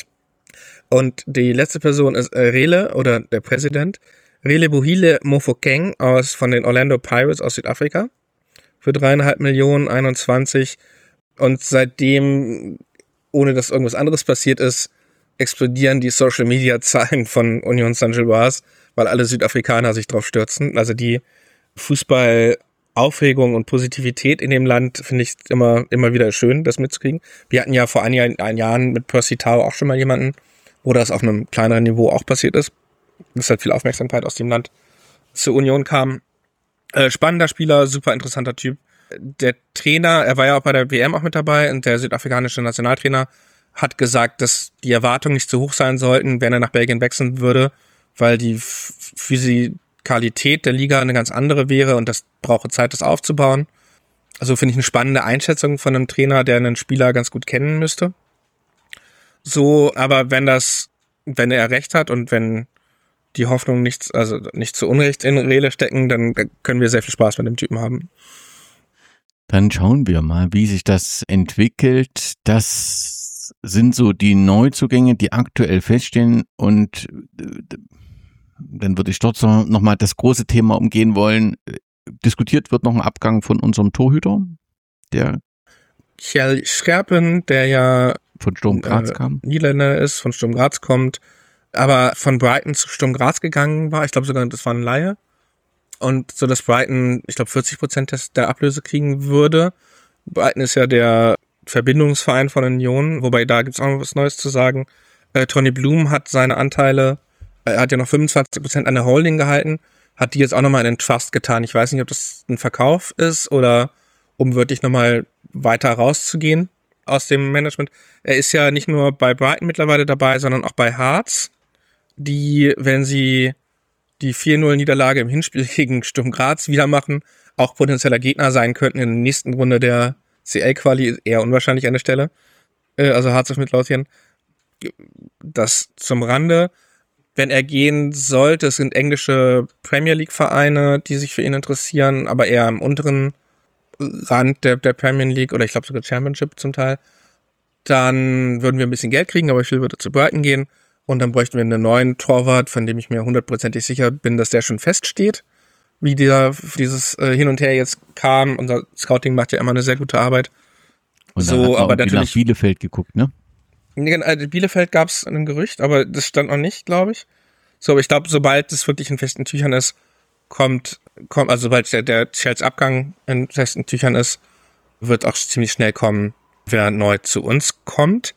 Und die letzte Person ist äh, Rele, oder der Präsident, Relebohile Mofokeng aus, von den Orlando Pirates aus Südafrika. Für dreieinhalb Millionen einundzwanzig. Und seitdem, ohne dass irgendwas anderes passiert ist, explodieren die Social-Media-Zahlen von Union Saint-Gilloise, weil alle Südafrikaner sich drauf stürzen. Also die Fußballaufregung und Positivität in dem Land finde ich immer, immer wieder schön, das mitzukriegen. Wir hatten ja vor einigen Jahren mit Percy Tau auch schon mal jemanden, wo das auf einem kleineren Niveau auch passiert ist. Dass halt viel Aufmerksamkeit aus dem Land zur Union kam. Äh, spannender Spieler, super interessanter Typ. Der Trainer, er war ja auch bei der W M auch mit dabei, und der südafrikanische Nationaltrainer hat gesagt, dass die Erwartungen nicht zu hoch sein sollten, wenn er nach Belgien wechseln würde, weil die Physikalität der Liga eine ganz andere wäre und das brauche Zeit, das aufzubauen. Also finde ich eine spannende Einschätzung von einem Trainer, der einen Spieler ganz gut kennen müsste. So, aber wenn das, wenn er recht hat und wenn die Hoffnung nicht, also nicht zu Unrecht in Rele stecken, dann können wir sehr viel Spaß mit dem Typen haben. Dann schauen wir mal, wie sich das entwickelt. Das sind so die Neuzugänge, die aktuell feststehen, und dann würde ich dort noch mal das große Thema umgehen wollen. Diskutiert wird noch ein Abgang von unserem Torhüter, der Kjell Scherpen, der ja von Sturm Graz äh, kam. Niederländer ist, von Sturm Graz kommt, aber von Brighton zu Sturm Graz gegangen war. Ich glaube sogar, das war ein Laie. Und so, dass Brighton, ich glaube, vierzig Prozent der Ablöse kriegen würde. Brighton ist ja der Verbindungsverein von Union, wobei da gibt's auch noch was Neues zu sagen. Äh, Tony Bloom hat seine Anteile, er hat ja noch fünfundzwanzig Prozent an der Holding gehalten, hat die jetzt auch nochmal in den Trust getan. Ich weiß nicht, ob das ein Verkauf ist oder um wirklich nochmal weiter rauszugehen aus dem Management. Er ist ja nicht nur bei Brighton mittlerweile dabei, sondern auch bei Hearts, die, wenn sie die vier null Niederlage im Hinspiel gegen Sturm Graz wieder machen, auch potenzieller Gegner sein könnten in der nächsten Runde der C L-Quali, eher unwahrscheinlich an der Stelle. Also Hearts auf Midlothian. Das zum Rande. Wenn er gehen sollte, es sind englische Premier League-Vereine, die sich für ihn interessieren, aber eher im unteren Rand der, der Premier League oder ich glaube sogar Championship zum Teil, dann würden wir ein bisschen Geld kriegen, aber ich will würde zu Brighton gehen. Und dann bräuchten wir einen neuen Torwart, von dem ich mir hundertprozentig sicher bin, dass der schon feststeht. Wie dieser, dieses äh, Hin und Her jetzt kam. Unser Scouting macht ja immer eine sehr gute Arbeit. Und so, da hat man aber natürlich nach Bielefeld geguckt, ne? In Bielefeld gab es ein Gerücht, aber das stand noch nicht, glaube ich. So, aber ich glaube, sobald es wirklich in festen Tüchern ist, kommt, kommt, also sobald der, der Chelsea Abgang in festen Tüchern ist, wird auch ziemlich schnell kommen, wer neu zu uns kommt.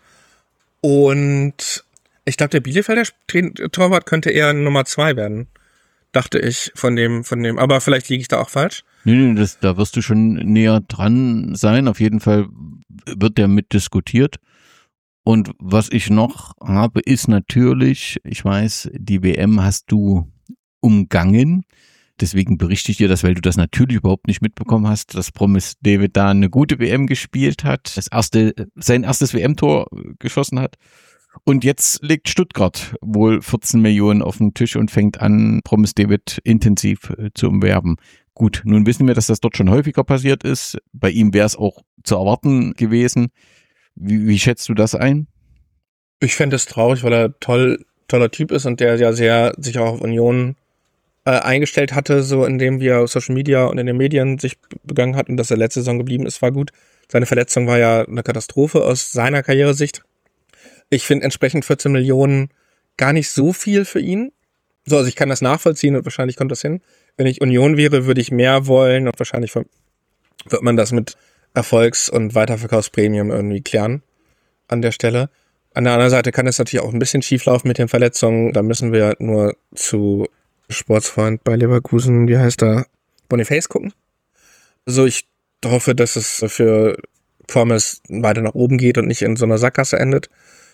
Und ich glaube, der Bielefelder Torwart könnte eher Nummer zwei werden, dachte ich, von dem, von dem, aber vielleicht liege ich da auch falsch. Nee, nee, das, da wirst du schon näher dran sein. Auf jeden Fall wird der mitdiskutiert. Und was ich noch habe, ist natürlich, ich weiß, die W M hast du umgangen. Deswegen berichte ich dir das, weil du das natürlich überhaupt nicht mitbekommen hast, dass Promise David da eine gute W M gespielt hat, das erste, sein erstes W M-Tor geschossen hat. Und jetzt legt Stuttgart wohl vierzehn Millionen auf den Tisch und fängt an, Promise David intensiv äh, zu umwerben. Gut, nun wissen wir, dass das dort schon häufiger passiert ist. Bei ihm wäre es auch zu erwarten gewesen. Wie, wie schätzt du das ein? Ich fände es traurig, weil er toll, toller Typ ist und der ja sehr sich auch auf Union äh, eingestellt hatte, so indem wie er auf Social Media und in den Medien sich begangen hat und dass er letzte Saison geblieben ist, war gut. Seine Verletzung war ja eine Katastrophe aus seiner Karrieresicht. Ich finde entsprechend vierzehn Millionen gar nicht so viel für ihn. So, also ich kann das nachvollziehen und wahrscheinlich kommt das hin. Wenn ich Union wäre, würde ich mehr wollen und wahrscheinlich wird man das mit Erfolgs- und Weiterverkaufsprämien irgendwie klären an der Stelle. An der anderen Seite kann es natürlich auch ein bisschen schief laufen mit den Verletzungen. Da müssen wir nur zu Sportsfreund bei Leverkusen, wie heißt er, Boniface gucken. Also ich hoffe, dass es für Promise weiter nach oben geht und nicht in so einer Sackgasse endet.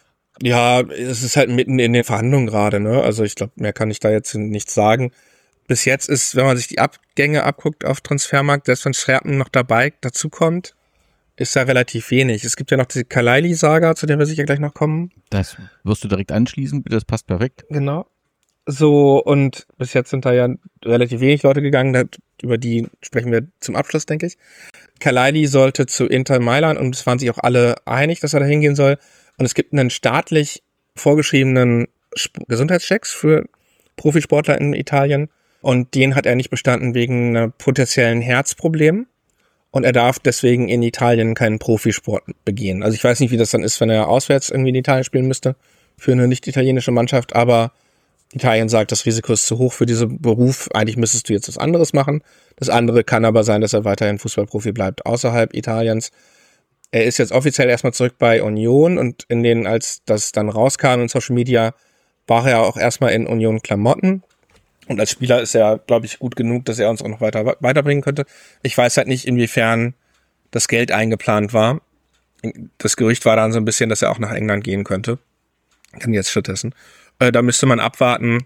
Ja, es ist halt mitten in den Verhandlungen gerade, ne? Also ich glaube, mehr kann ich da jetzt nichts sagen. Bis jetzt ist, wenn man sich die Abgänge abguckt auf Transfermarkt, selbst wenn Scherpen noch dabei dazukommt, ist da relativ wenig. Es gibt ja noch diese Kalaili-Saga, zu der wir sicher gleich noch kommen. Das wirst du direkt anschließen, das passt perfekt. Genau. So, und bis jetzt sind da ja relativ wenig Leute gegangen, über die sprechen wir zum Abschluss, denke ich. Kalaili sollte zu Inter Mailand und es waren sich auch alle einig, dass er da hingehen soll. Und es gibt einen staatlich vorgeschriebenen Sp- Gesundheitschecks für Profisportler in Italien. Und den hat er nicht bestanden wegen einer potenziellen Herzproblemen. Und er darf deswegen in Italien keinen Profisport begehen. Also ich weiß nicht, wie das dann ist, wenn er auswärts irgendwie in Italien spielen müsste für eine nicht-italienische Mannschaft. Aber Italien sagt, das Risiko ist zu hoch für diesen Beruf. Eigentlich müsstest du jetzt was anderes machen. Das andere kann aber sein, dass er weiterhin Fußballprofi bleibt außerhalb Italiens. Er ist jetzt offiziell erstmal zurück bei Union und in denen, als das dann rauskam in Social Media, war er auch erstmal in Union-Klamotten. Und als Spieler ist er, glaube ich, gut genug, dass er uns auch noch weiter weiterbringen könnte. Ich weiß halt nicht, inwiefern das Geld eingeplant war. Das Gerücht war dann so ein bisschen, dass er auch nach England gehen könnte. Dann jetzt stattdessen. Äh, da müsste man abwarten.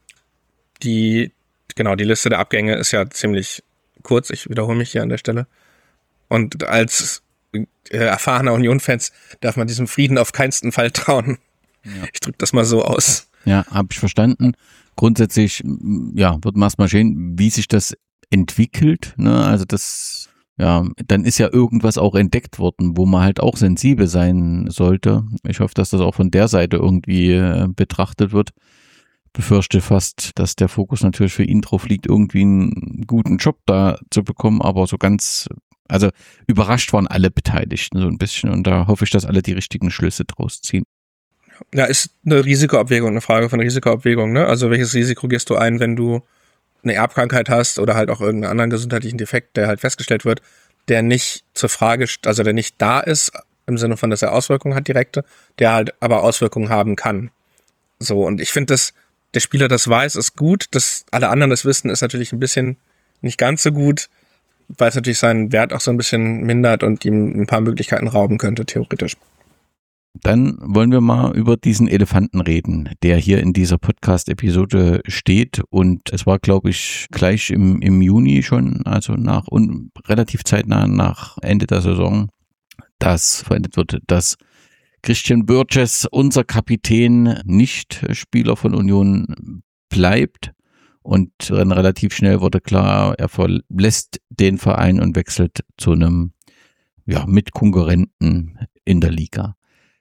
Die, genau, die Liste der Abgänge ist ja ziemlich kurz. Ich wiederhole mich hier an der Stelle. Und als äh, erfahrener Union-Fans darf man diesem Frieden auf keinsten Fall trauen. Ja. Ich drücke das mal so aus. Ja, habe ich verstanden. Grundsätzlich, ja, wird man erstmal sehen, wie sich das entwickelt, ne? Also das, ja, dann ist ja irgendwas auch entdeckt worden, wo man halt auch sensibel sein sollte. Ich hoffe, dass das auch von der Seite irgendwie äh, betrachtet wird. Befürchte fast, dass der Fokus natürlich für ihn drauf liegt, irgendwie einen guten Job da zu bekommen, aber so ganz, also überrascht waren alle Beteiligten so ein bisschen und da hoffe ich, dass alle die richtigen Schlüsse draus ziehen. Ja, ist eine Risikoabwägung, eine Frage von Risikoabwägung, ne? Also welches Risiko gehst du ein, wenn du eine Erbkrankheit hast oder halt auch irgendeinen anderen gesundheitlichen Defekt, der halt festgestellt wird, der nicht zur Frage, also der nicht da ist, im Sinne von, dass er Auswirkungen hat, direkte, der halt aber Auswirkungen haben kann. So, und ich finde, dass der Spieler das weiß, ist gut, dass alle anderen das wissen, ist natürlich ein bisschen nicht ganz so gut, weil es natürlich seinen Wert auch so ein bisschen mindert und ihm ein paar Möglichkeiten rauben könnte, theoretisch. Dann wollen wir mal über diesen Elefanten reden, der hier in dieser Podcast-Episode steht und es war, glaube ich, gleich im, im Juni schon, also nach und relativ zeitnah nach Ende der Saison, dass verwendet wird, dass Christian Burgess, unser Kapitän, nicht Spieler von Union bleibt und dann relativ schnell wurde klar, er verlässt den Verein und wechselt zu einem ja, Mitkonkurrenten in der Liga.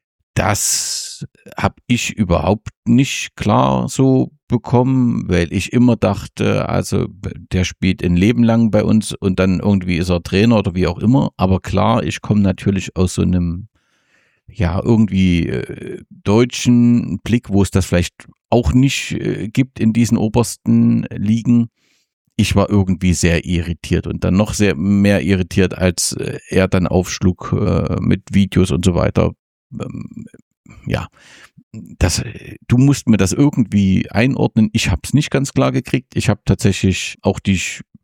Das habe ich überhaupt nicht klar so bekommen, weil ich immer dachte, also der spielt ein Leben lang bei uns und dann irgendwie ist er Trainer oder wie auch immer. Aber klar, ich komme natürlich aus so einem, ja, irgendwie äh, deutschen Blick, wo es das vielleicht auch nicht äh, gibt in diesen obersten Ligen. Ich war irgendwie sehr irritiert und dann noch sehr mehr irritiert, als äh, er dann aufschlug äh, mit Videos und so weiter. Ja, das, du musst mir das irgendwie einordnen. Ich habe es nicht ganz klar gekriegt. Ich habe tatsächlich auch die,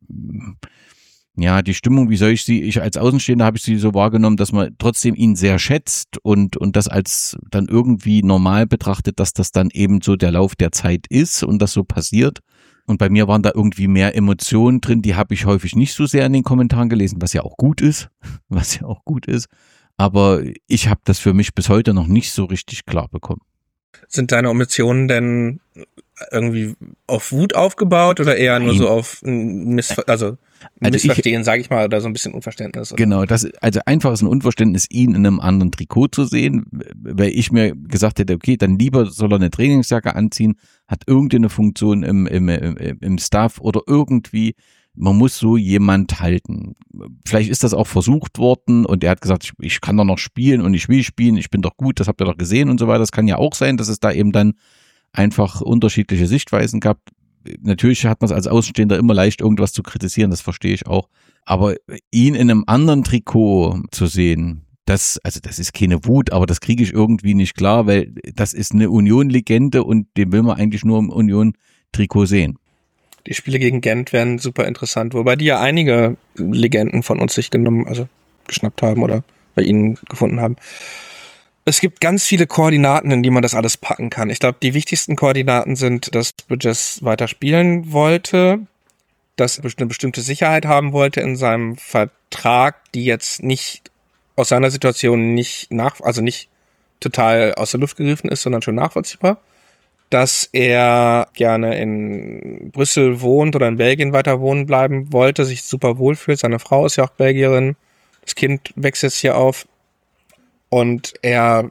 ja, die Stimmung, wie soll ich sie, ich als Außenstehender habe ich sie so wahrgenommen, dass man trotzdem ihn sehr schätzt und, und das als dann irgendwie normal betrachtet, dass das dann eben so der Lauf der Zeit ist und das so passiert. Und bei mir waren da irgendwie mehr Emotionen drin, die habe ich häufig nicht so sehr in den Kommentaren gelesen, was ja auch gut ist, was ja auch gut ist. Aber ich habe das für mich bis heute noch nicht so richtig klar bekommen. Sind deine Emotionen denn irgendwie auf Wut aufgebaut oder eher Nein. nur so auf Missver- also also Missverstehen, sage ich mal, oder so ein bisschen Unverständnis? Oder? Genau, das, also einfach ist ein Unverständnis, ihn in einem anderen Trikot zu sehen, weil ich mir gesagt hätte, okay, dann lieber soll er eine Trainingsjacke anziehen, hat irgendeine Funktion im, im, im, im Staff oder irgendwie. Man muss so jemand halten. Vielleicht ist das auch versucht worden und er hat gesagt, ich, ich kann doch noch spielen und ich will spielen, ich bin doch gut, das habt ihr doch gesehen und so weiter. Das kann ja auch sein, dass es da eben dann einfach unterschiedliche Sichtweisen gab. Natürlich hat man es als Außenstehender immer leicht, irgendwas zu kritisieren, das verstehe ich auch. Aber ihn in einem anderen Trikot zu sehen, das, also das ist keine Wut, aber das kriege ich irgendwie nicht klar, weil das ist eine Union-Legende und den will man eigentlich nur im Union-Trikot sehen. Die Spiele gegen Gent werden super interessant, wobei die ja einige Legenden von uns sich genommen, also geschnappt haben oder bei ihnen gefunden haben. Es gibt ganz viele Koordinaten, in die man das alles packen kann. Ich glaube, die wichtigsten Koordinaten sind, dass Burgess weiter spielen wollte, dass er eine bestimmte Sicherheit haben wollte in seinem Vertrag, die jetzt nicht aus seiner Situation nicht nach, also nicht total aus der Luft gegriffen ist, sondern schon nachvollziehbar. Dass er gerne in Brüssel wohnt oder in Belgien weiter wohnen bleiben wollte, sich super wohlfühlt. Seine Frau ist ja auch Belgierin. Das Kind wächst jetzt hier auf. Und er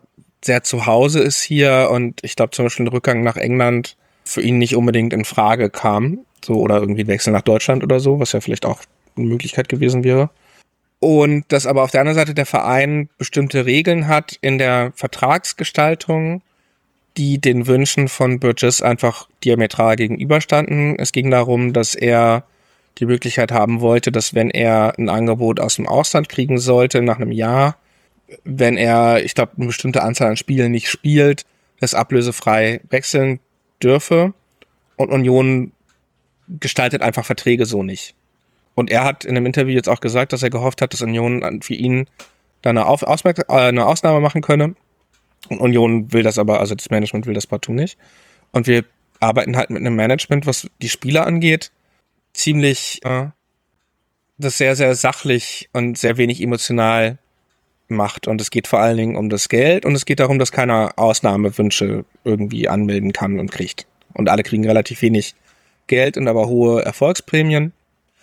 sehr zu Hause ist hier und ich glaube zum Beispiel ein Rückgang nach England für ihn nicht unbedingt in Frage kam, so oder irgendwie ein Wechsel nach Deutschland oder so, was ja vielleicht auch eine Möglichkeit gewesen wäre. Und dass aber auf der anderen Seite der Verein bestimmte Regeln hat in der Vertragsgestaltung, die den Wünschen von Burgess einfach diametral gegenüberstanden. Es ging darum, dass er die Möglichkeit haben wollte, dass wenn er ein Angebot aus dem Ausland kriegen sollte nach einem Jahr, wenn er, ich glaube, eine bestimmte Anzahl an Spielen nicht spielt, das ablösefrei wechseln dürfe. Und Union gestaltet einfach Verträge so nicht. Und er hat in einem Interview jetzt auch gesagt, dass er gehofft hat, dass Union für ihn da eine, Auf- Ausmerk- äh, eine Ausnahme machen könne. Und Union will das aber, also das Management will das partout nicht. Und wir arbeiten halt mit einem Management, was die Spieler angeht, ziemlich, äh, das sehr, sehr sachlich und sehr wenig emotional macht. Und es geht vor allen Dingen um das Geld und es geht darum, dass keiner Ausnahmewünsche irgendwie anmelden kann und kriegt. Und alle kriegen relativ wenig Geld und aber hohe Erfolgsprämien.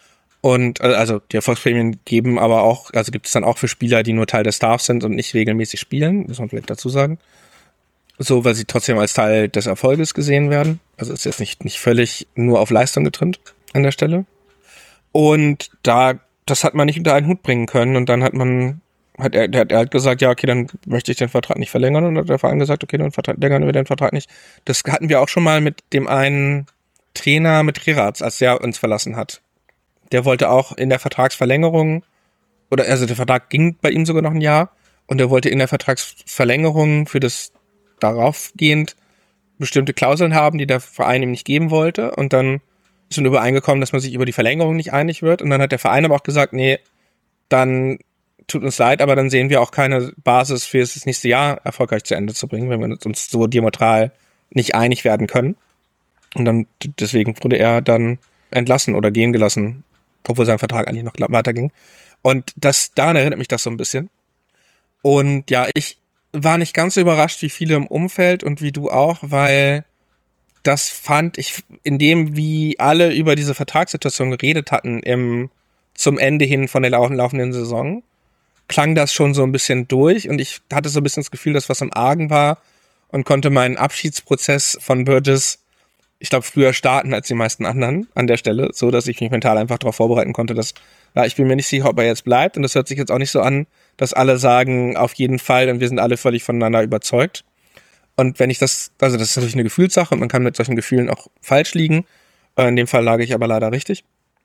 Und also die Erfolgsprämien geben aber auch, also gibt es dann auch für Spieler, die nur Teil des Staffs sind und nicht regelmäßig spielen, muss man vielleicht dazu sagen. So, weil sie trotzdem als Teil des Erfolges gesehen werden. Also ist jetzt nicht, nicht völlig nur auf Leistung getrimmt an der Stelle. Und da, das hat man nicht unter einen Hut bringen können und dann hat man, hat er, er hat gesagt, ja, okay, dann möchte ich den Vertrag nicht verlängern und hat der Verein gesagt, okay, dann verlängern wir den Vertrag nicht. Das hatten wir auch schon mal mit dem einen Trainer, mit Riratz, als der uns verlassen hat. Der wollte auch in der Vertragsverlängerung, oder also der Vertrag ging bei ihm sogar noch ein Jahr, und er wollte in der Vertragsverlängerung für das daraufgehend bestimmte Klauseln haben, die der Verein ihm nicht geben wollte. Und dann ist man übereingekommen, dass man sich über die Verlängerung nicht einig wird. Und dann hat der Verein aber auch gesagt, nee, dann tut uns leid, aber dann sehen wir auch keine Basis für das nächste Jahr erfolgreich zu Ende zu bringen, wenn wir uns so diametral nicht einig werden können. Und dann deswegen wurde er dann entlassen oder gehen gelassen, obwohl sein Vertrag eigentlich noch weiterging. Und das, daran erinnert mich das so ein bisschen. Und ja, ich war nicht ganz so überrascht wie viele im Umfeld und wie du auch, weil das fand ich, in dem, wie alle über diese Vertragssituation geredet hatten im zum Ende hin von der laufenden Saison, klang das schon so ein bisschen durch und ich hatte so ein bisschen das Gefühl, dass was im Argen war und konnte meinen Abschiedsprozess von Burgess, ich glaube, früher starten als die meisten anderen an der Stelle, so dass ich mich mental einfach darauf vorbereiten konnte, dass, ja, ich bin mir nicht sicher, ob er jetzt bleibt und das hört sich jetzt auch nicht so an, dass alle sagen, auf jeden Fall und wir sind alle völlig voneinander überzeugt. Und wenn ich das, also das ist natürlich eine Gefühlssache und man kann mit solchen Gefühlen auch falsch liegen, in dem Fall lag ich aber leider richtig.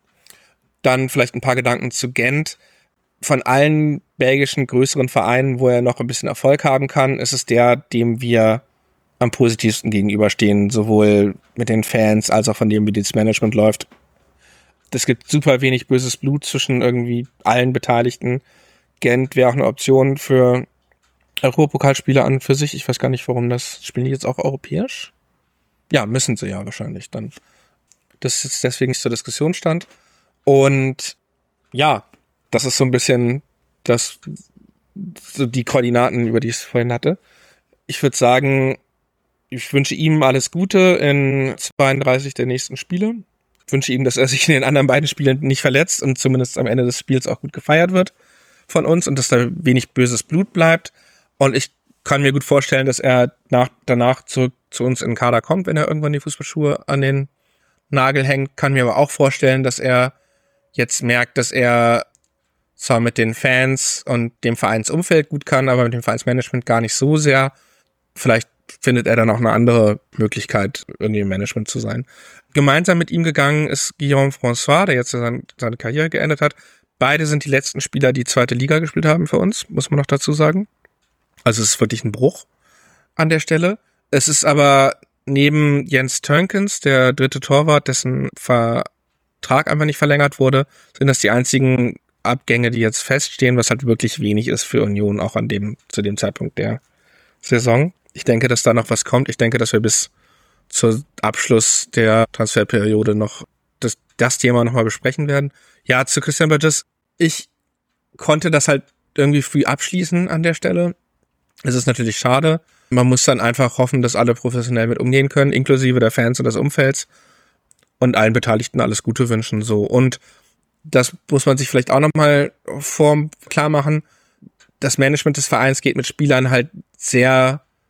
Dann vielleicht ein paar Gedanken zu Gent. Von allen belgischen größeren Vereinen, wo er noch ein bisschen Erfolg haben kann, ist es der, dem wir am positivsten gegenüberstehen, sowohl mit den Fans als auch von dem, wie das Management läuft. Es gibt super wenig böses Blut zwischen irgendwie allen Beteiligten. Gent wäre auch eine Option für Europapokalspieler an für sich. Ich weiß gar nicht, warum das, spielen die jetzt auch europäisch? Ja, müssen sie ja wahrscheinlich dann. Das ist jetzt deswegen nicht zur Diskussion stand. Und ja, das ist so ein bisschen das, so die Koordinaten, über die ich es vorhin hatte. Ich würde sagen, ich wünsche ihm alles Gute in zweiunddreißig der nächsten Spiele. Ich wünsche ihm, dass er sich in den anderen beiden Spielen nicht verletzt und zumindest am Ende des Spiels auch gut gefeiert wird von uns und dass da wenig böses Blut bleibt. Und ich kann mir gut vorstellen, dass er nach, danach zurück zu uns in den Kader kommt, wenn er irgendwann die Fußballschuhe an den Nagel hängt. Kann mir aber auch vorstellen, dass er jetzt merkt, dass er zwar mit den Fans und dem Vereinsumfeld gut kann, aber mit dem Vereinsmanagement gar nicht so sehr. Vielleicht findet er dann auch eine andere Möglichkeit, irgendwie im Management zu sein. Gemeinsam mit ihm gegangen ist Guillaume François, der jetzt seine, seine Karriere geendet hat. Beide sind die letzten Spieler, die zweite Liga gespielt haben für uns, muss man noch dazu sagen. Also es ist wirklich ein Bruch an der Stelle. Es ist aber neben Jens Teunkens, der dritte Torwart, dessen Vertrag einfach nicht verlängert wurde, sind das die einzigen Abgänge, die jetzt feststehen, was halt wirklich wenig ist für Union, auch an dem, zu dem Zeitpunkt der Saison. Ich denke, dass da noch was kommt. Ich denke, dass wir bis zum Abschluss der Transferperiode noch das, das Thema nochmal besprechen werden. Ja, zu Christian Burgess. Ich konnte das halt irgendwie früh abschließen an der Stelle. Es ist natürlich schade. Man muss dann einfach hoffen, dass alle professionell mit umgehen können, inklusive der Fans und des Umfelds und allen Beteiligten alles Gute wünschen, so. Und das muss man sich vielleicht auch nochmal vor klar machen. Das Management des Vereins geht mit Spielern halt sehr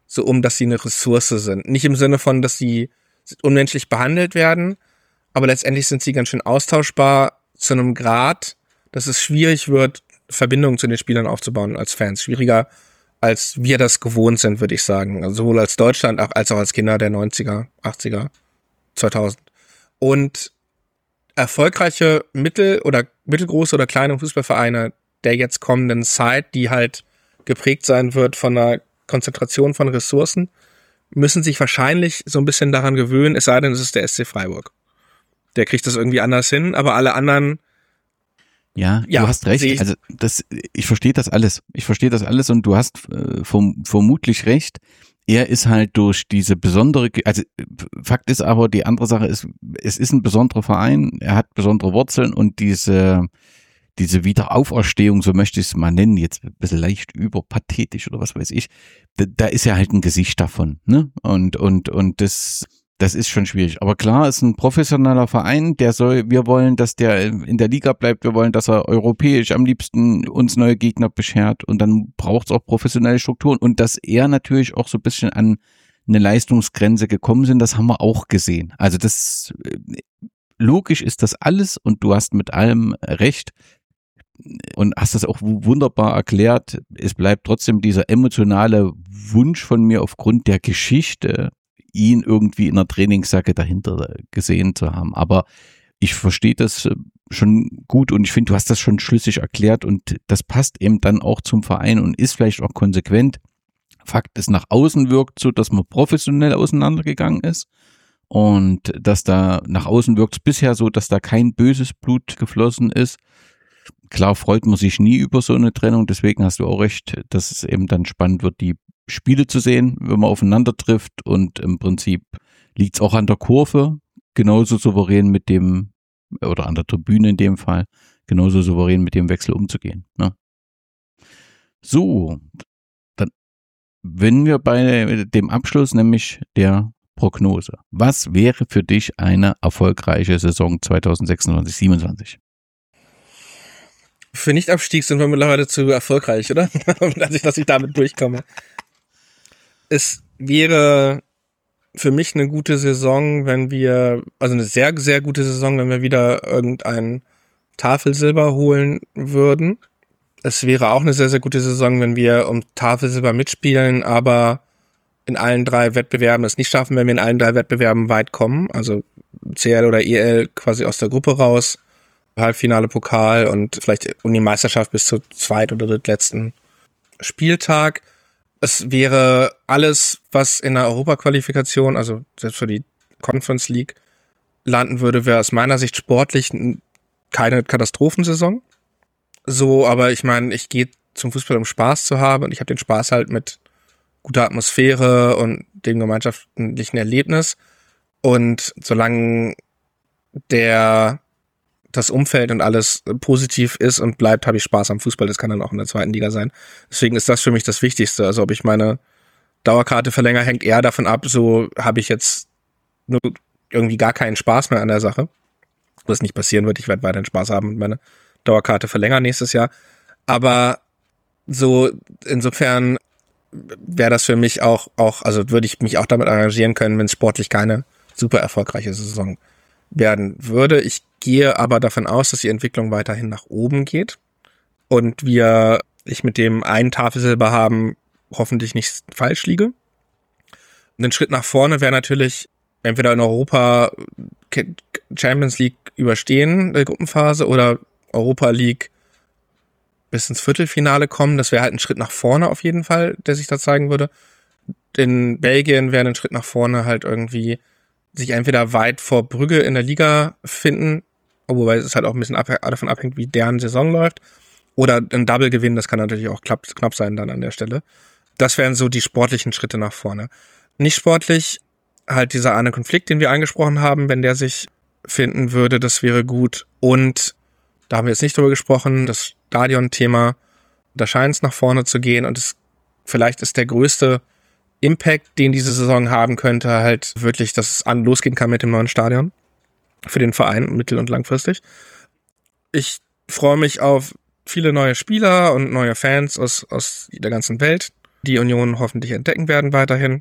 so um, dass sie eine Ressource sind. Nicht im Sinne von, dass sie unmenschlich behandelt werden, aber letztendlich sind sie ganz schön austauschbar zu einem Grad, dass es schwierig wird, Verbindungen zu den Spielern aufzubauen als Fans. Schwieriger, als wir das gewohnt sind, würde ich sagen. Also sowohl als Deutschland als auch als Kinder der neunziger, achtziger, zweitausend. Und erfolgreiche mittel- oder mittelgroße oder kleine Fußballvereine der jetzt kommenden Zeit, die halt geprägt sein wird von einer Konzentration von Ressourcen, müssen sich wahrscheinlich so ein bisschen daran gewöhnen, es sei denn, es ist der S C Freiburg. Der kriegt das irgendwie anders hin, aber alle anderen. Ja, ja du hast recht. ich, also das, ich verstehe das alles. Ich verstehe das alles und du hast äh, verm- vermutlich recht. Er ist halt durch diese besondere, also Fakt ist aber, die andere Sache ist, es ist ein besonderer Verein, er hat besondere Wurzeln und diese diese Wiederauferstehung, so möchte ich es mal nennen, jetzt ein bisschen leicht überpathetisch oder was weiß ich, da, da ist ja halt ein Gesicht davon, ne? Und und und das das ist schon schwierig. Aber klar, ist ein professioneller Verein, der soll, wir wollen, dass der in der Liga bleibt, wir wollen, dass er europäisch am liebsten uns neue Gegner beschert und dann braucht es auch professionelle Strukturen und dass er natürlich auch so ein bisschen an eine Leistungsgrenze gekommen sind, das haben wir auch gesehen. Also das, logisch ist das alles und du hast mit allem recht und hast das auch wunderbar erklärt. Es bleibt trotzdem dieser emotionale Wunsch von mir aufgrund der Geschichte, ihn irgendwie in der Trainingssacke dahinter gesehen zu haben. Aber ich verstehe das schon gut und ich finde, du hast das schon schlüssig erklärt und das passt eben dann auch zum Verein und ist vielleicht auch konsequent. Fakt ist, nach außen wirkt so, dass man professionell auseinandergegangen ist und dass da nach außen wirkt es bisher so, dass da kein böses Blut geflossen ist. Klar freut man sich nie über so eine Trennung, deswegen hast du auch recht, dass es eben dann spannend wird, die Spiele zu sehen, wenn man aufeinander trifft und im Prinzip liegt es auch an der Kurve, genauso souverän mit dem, oder an der Tribüne in dem Fall, genauso souverän mit dem Wechsel umzugehen. Ne? So, dann, wenn wir bei dem Abschluss, nämlich der Prognose. Was wäre für dich eine erfolgreiche Saison zwanzig sechsundzwanzig siebenundzwanzig? Für Nicht-Abstieg sind wir mittlerweile zu erfolgreich, oder? dass, ich, dass ich damit durchkomme. Es wäre für mich eine gute Saison, wenn wir, also eine sehr, sehr gute Saison, wenn wir wieder irgendein Tafelsilber holen würden. Es wäre auch eine sehr, sehr gute Saison, wenn wir um Tafelsilber mitspielen, aber in allen drei Wettbewerben es nicht schaffen, wenn wir in allen drei Wettbewerben weit kommen. Also C L oder E L quasi aus der Gruppe raus, Halbfinale Pokal und vielleicht um die Meisterschaft bis zur zweit- oder drittletzten Spieltag. Es wäre alles, was in der Europaqualifikation, also selbst für die Conference League, landen würde, wäre aus meiner Sicht sportlich keine Katastrophensaison. So, aber ich meine, ich gehe zum Fußball, um Spaß zu haben und ich habe den Spaß halt mit guter Atmosphäre und dem gemeinschaftlichen Erlebnis. Und solange der das Umfeld und alles positiv ist und bleibt, habe ich Spaß am Fußball. Das kann dann auch in der zweiten Liga sein. Deswegen ist das für mich das Wichtigste. Also ob ich meine Dauerkarte verlängere, hängt eher davon ab, so habe ich jetzt nur irgendwie gar keinen Spaß mehr an der Sache. Was nicht passieren wird. Ich werde weiterhin Spaß haben und meine Dauerkarte verlängern nächstes Jahr. Aber so insofern wäre das für mich auch, auch, also würde ich mich auch damit arrangieren können, wenn es sportlich keine super erfolgreiche Saison werden würde. Ich gehe aber davon aus, dass die Entwicklung weiterhin nach oben geht und wir, ich mit dem einen Tafelsilber haben, hoffentlich nicht falsch liege. Und ein Schritt nach vorne wäre natürlich, entweder in Europa Champions League überstehen, der Gruppenphase, oder Europa League bis ins Viertelfinale kommen. Das wäre halt ein Schritt nach vorne auf jeden Fall, der sich da zeigen würde. In Belgien wäre ein Schritt nach vorne halt irgendwie sich entweder weit vor Brügge in der Liga finden, wobei es halt auch ein bisschen ab, davon abhängt, wie deren Saison läuft, oder ein Double gewinnen, das kann natürlich auch knapp, knapp sein dann an der Stelle. Das wären so die sportlichen Schritte nach vorne. Nicht sportlich, halt dieser eine Konflikt, den wir angesprochen haben, wenn der sich finden würde, das wäre gut. Und da haben wir jetzt nicht drüber gesprochen, das Stadion-Thema, da scheint es nach vorne zu gehen und es, vielleicht ist der größte Impact, den diese Saison haben könnte, halt wirklich, dass es an losgehen kann mit dem neuen Stadion für den Verein mittel- und langfristig. Ich freue mich auf viele neue Spieler und neue Fans aus, aus der ganzen Welt. die Union hoffentlich entdecken werden weiterhin.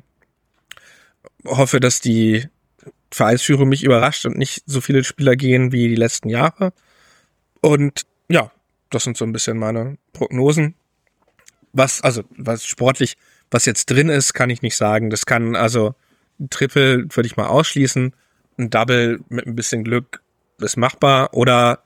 Hoffe, dass die Vereinsführung mich überrascht und nicht so viele Spieler gehen wie die letzten Jahre. Und ja, das sind so ein bisschen meine Prognosen. Was, also, was sportlich, was jetzt drin ist, kann ich nicht sagen. Das kann, also, ein Triple würde ich mal ausschließen. Ein Double mit ein bisschen Glück ist machbar. Oder,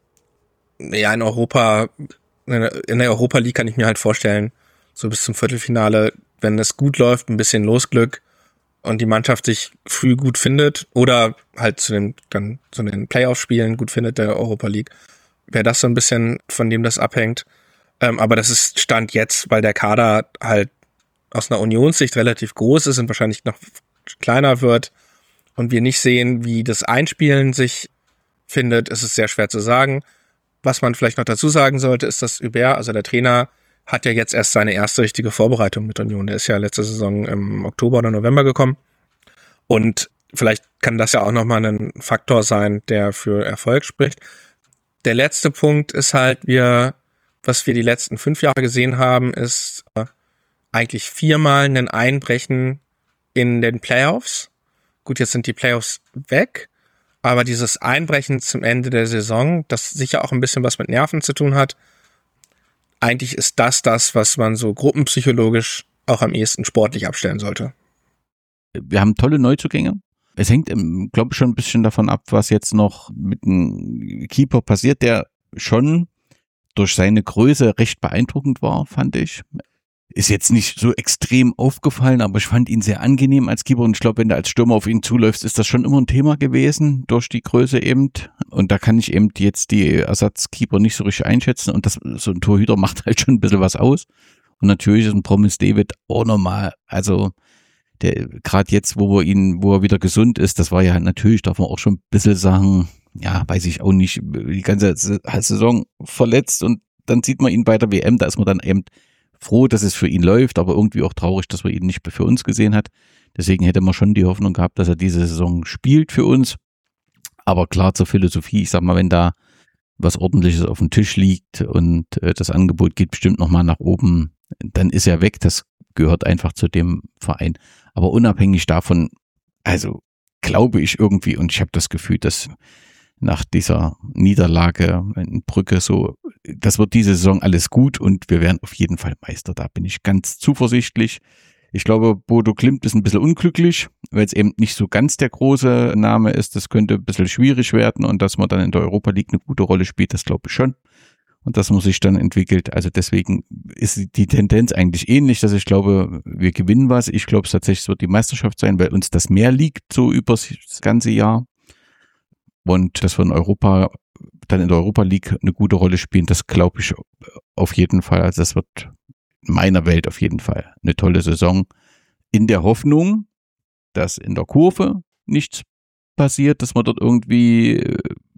ja, in Europa, in der Europa League kann ich mir halt vorstellen, so bis zum Viertelfinale, wenn es gut läuft, ein bisschen Losglück und die Mannschaft sich früh gut findet oder halt zu den, dann zu den Playoff-Spielen gut findet der Europa League, wäre das so ein bisschen, von dem das abhängt. Ähm, aber das ist Stand jetzt, weil der Kader halt aus einer Unionssicht relativ groß ist und wahrscheinlich noch kleiner wird und wir nicht sehen, wie das Einspielen sich findet, ist es sehr schwer zu sagen. Was man vielleicht noch dazu sagen sollte, ist, dass Hubert, also der Trainer, hat ja jetzt erst seine erste richtige Vorbereitung mit Union. Der ist ja letzte Saison im Oktober oder November gekommen. Und vielleicht kann das ja auch nochmal ein Faktor sein, der für Erfolg spricht. Der letzte Punkt ist halt, wir, was wir die letzten fünf Jahre gesehen haben, ist äh, eigentlich viermal ein Einbrechen in den Playoffs. Gut, jetzt sind die Playoffs weg, aber dieses Einbrechen zum Ende der Saison, das sicher auch ein bisschen was mit Nerven zu tun hat, eigentlich ist das das, was man so gruppenpsychologisch auch am ehesten sportlich abstellen sollte. Wir haben tolle Neuzugänge. Es hängt, glaube ich, schon ein bisschen davon ab, was jetzt noch mit dem Keeper passiert, der schon durch seine Größe recht beeindruckend war, fand ich. Ist jetzt nicht so extrem aufgefallen, aber ich fand ihn sehr angenehm als Keeper und ich glaube, wenn du als Stürmer auf ihn zuläufst, ist das schon immer ein Thema gewesen, durch die Größe eben. Und da kann ich eben jetzt die Ersatzkeeper nicht so richtig einschätzen und das, so ein Torhüter macht halt schon ein bisschen was aus. Und natürlich ist ein Promise David auch normal, also der gerade jetzt, wo wir ihn, wo er wieder gesund ist, das war ja natürlich, darf man auch schon ein bisschen sagen, ja, weiß ich auch nicht, die ganze Saison verletzt und dann sieht man ihn bei der W M, da ist man dann eben froh, dass es für ihn läuft, aber irgendwie auch traurig, dass man ihn nicht für uns gesehen hat. Deswegen hätte man schon die Hoffnung gehabt, dass er diese Saison spielt für uns. Aber klar zur Philosophie, ich sag mal, wenn da was Ordentliches auf dem Tisch liegt und äh, das Angebot geht bestimmt nochmal nach oben, dann ist er weg. Das gehört einfach zu dem Verein. Aber unabhängig davon, also glaube ich irgendwie, und ich habe das Gefühl, dass nach dieser Niederlage in Brügge so, das wird diese Saison alles gut und wir werden auf jeden Fall Meister. Da bin ich ganz zuversichtlich. Ich glaube, Bodo Glimt ist ein bisschen unglücklich, weil es eben nicht so ganz der große Name ist. Das könnte ein bisschen schwierig werden und dass man dann in der Europa League eine gute Rolle spielt, das glaube ich schon. Und dass man sich dann entwickelt. Also deswegen ist die Tendenz eigentlich ähnlich, dass ich glaube, wir gewinnen was. Ich glaube es tatsächlich, es wird die Meisterschaft sein, weil uns das mehr liegt, so über das ganze Jahr. Und dass wir in Europa, dann in der Europa League eine gute Rolle spielen, das glaube ich auf jeden Fall. Also das wird in meiner Welt auf jeden Fall eine tolle Saison. In der Hoffnung, dass in der Kurve nichts passiert, dass man dort irgendwie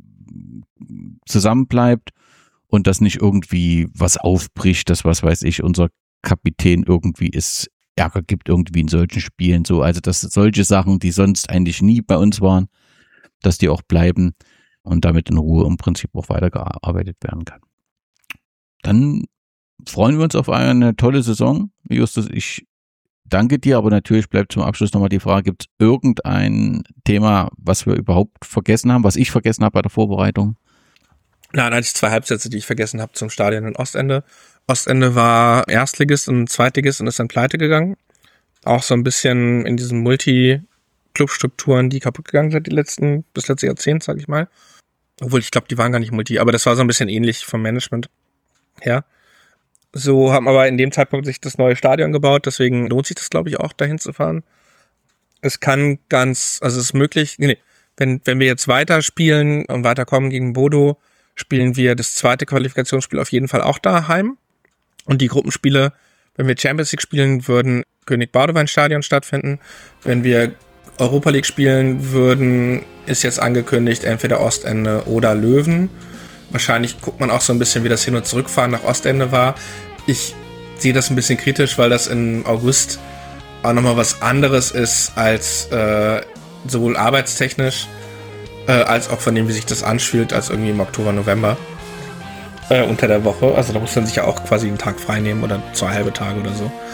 zusammenbleibt und dass nicht irgendwie was aufbricht, dass, was weiß ich, unser Kapitän irgendwie ist, Ärger gibt irgendwie in solchen Spielen so. Also dass solche Sachen, die sonst eigentlich nie bei uns waren, dass die auch bleiben und damit in Ruhe im Prinzip auch weitergearbeitet werden kann. Dann freuen wir uns auf eine tolle Saison. Justus, ich danke dir, aber natürlich bleibt zum Abschluss nochmal die Frage, gibt es irgendein Thema, was wir überhaupt vergessen haben, was ich vergessen habe bei der Vorbereitung? Nein, eigentlich zwei Halbsätze, die ich vergessen habe zum Stadion in Ostende. Ostende war Erstligist und Zweitligist und ist dann pleite gegangen. Auch so ein bisschen in diesen Multi- Clubstrukturen, die kaputt gegangen sind, die letzten, das letzte Jahrzehnt, sag ich mal. Obwohl, ich glaube, die waren gar nicht multi, aber das war so ein bisschen ähnlich vom Management her. So haben aber in dem Zeitpunkt sich das neue Stadion gebaut, deswegen lohnt sich das, glaube ich, auch, dahin zu fahren. Es kann ganz, also es ist möglich, nee, wenn, wenn wir jetzt weiterspielen und weiterkommen gegen Bodo, spielen wir das zweite Qualifikationsspiel auf jeden Fall auch daheim. Und die Gruppenspiele, wenn wir Champions League spielen, würden König Baudouin Stadion stattfinden. Wenn wir Europa League spielen würden, ist jetzt angekündigt, entweder Ostende oder Löwen. Wahrscheinlich guckt man auch so ein bisschen, wie das Hin- und Zurückfahren nach Ostende war. Ich sehe das ein bisschen kritisch, weil das im August auch nochmal was anderes ist als äh, sowohl arbeitstechnisch äh, als auch von dem, wie sich das anfühlt, als irgendwie im Oktober, November äh, unter der Woche. Also da muss man sich ja auch quasi einen Tag frei nehmen oder zwei halbe Tage oder so.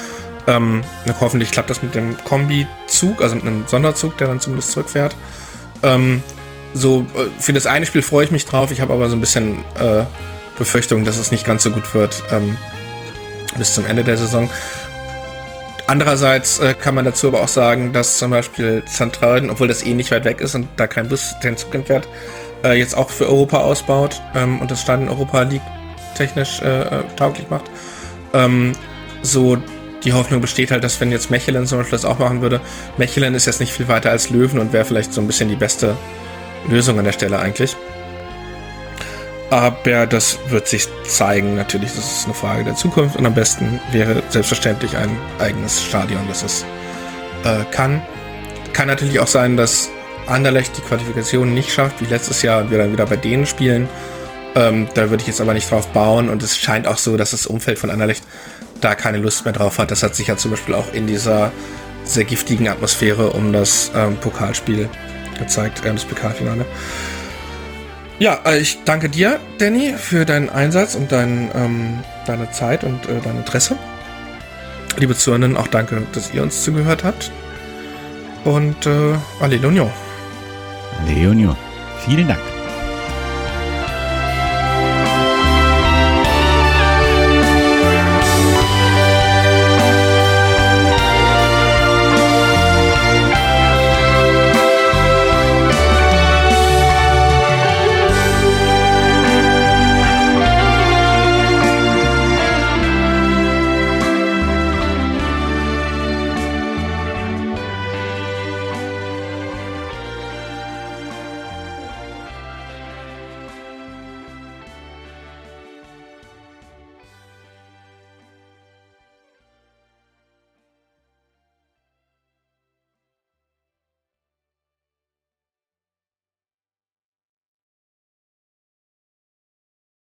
Ähm, hoffentlich klappt das mit dem Kombi-Zug, also mit einem Sonderzug, der dann zumindest zurückfährt. Ähm, so, für das eine Spiel freue ich mich drauf, ich habe aber so ein bisschen äh, Befürchtung, dass es nicht ganz so gut wird ähm, bis zum Ende der Saison. Andererseits äh, kann man dazu aber auch sagen, dass zum Beispiel Zentralen, obwohl das eh nicht weit weg ist und da kein Bus den Zug entfährt, äh, jetzt auch für Europa ausbaut ähm, und das Stadion Europa League technisch äh, tauglich macht. Ähm, so die Hoffnung besteht halt, dass wenn jetzt Mechelen zum Beispiel das auch machen würde, Mechelen ist jetzt nicht viel weiter als Löwen und wäre vielleicht so ein bisschen die beste Lösung an der Stelle eigentlich. Aber das wird sich zeigen, natürlich, das ist eine Frage der Zukunft und am besten wäre selbstverständlich ein eigenes Stadion, das es äh, kann. Kann natürlich auch sein, dass Anderlecht die Qualifikation nicht schafft, wie letztes Jahr, und wir dann wieder bei denen spielen. Ähm, da würde ich jetzt aber nicht drauf bauen und es scheint auch so, dass das Umfeld von Anderlecht da keine Lust mehr drauf hat. Das hat sich ja zum Beispiel auch in dieser sehr giftigen Atmosphäre um das ähm, Pokalspiel gezeigt, äh, das Pokalfinale. Ja, ich danke dir, Danny, für deinen Einsatz und dein, ähm, deine Zeit und äh, dein Interesse. Liebe Zuhörenden, auch danke, dass ihr uns zugehört habt. Und äh, allez l'Union. Allez l'Union. Vielen Dank.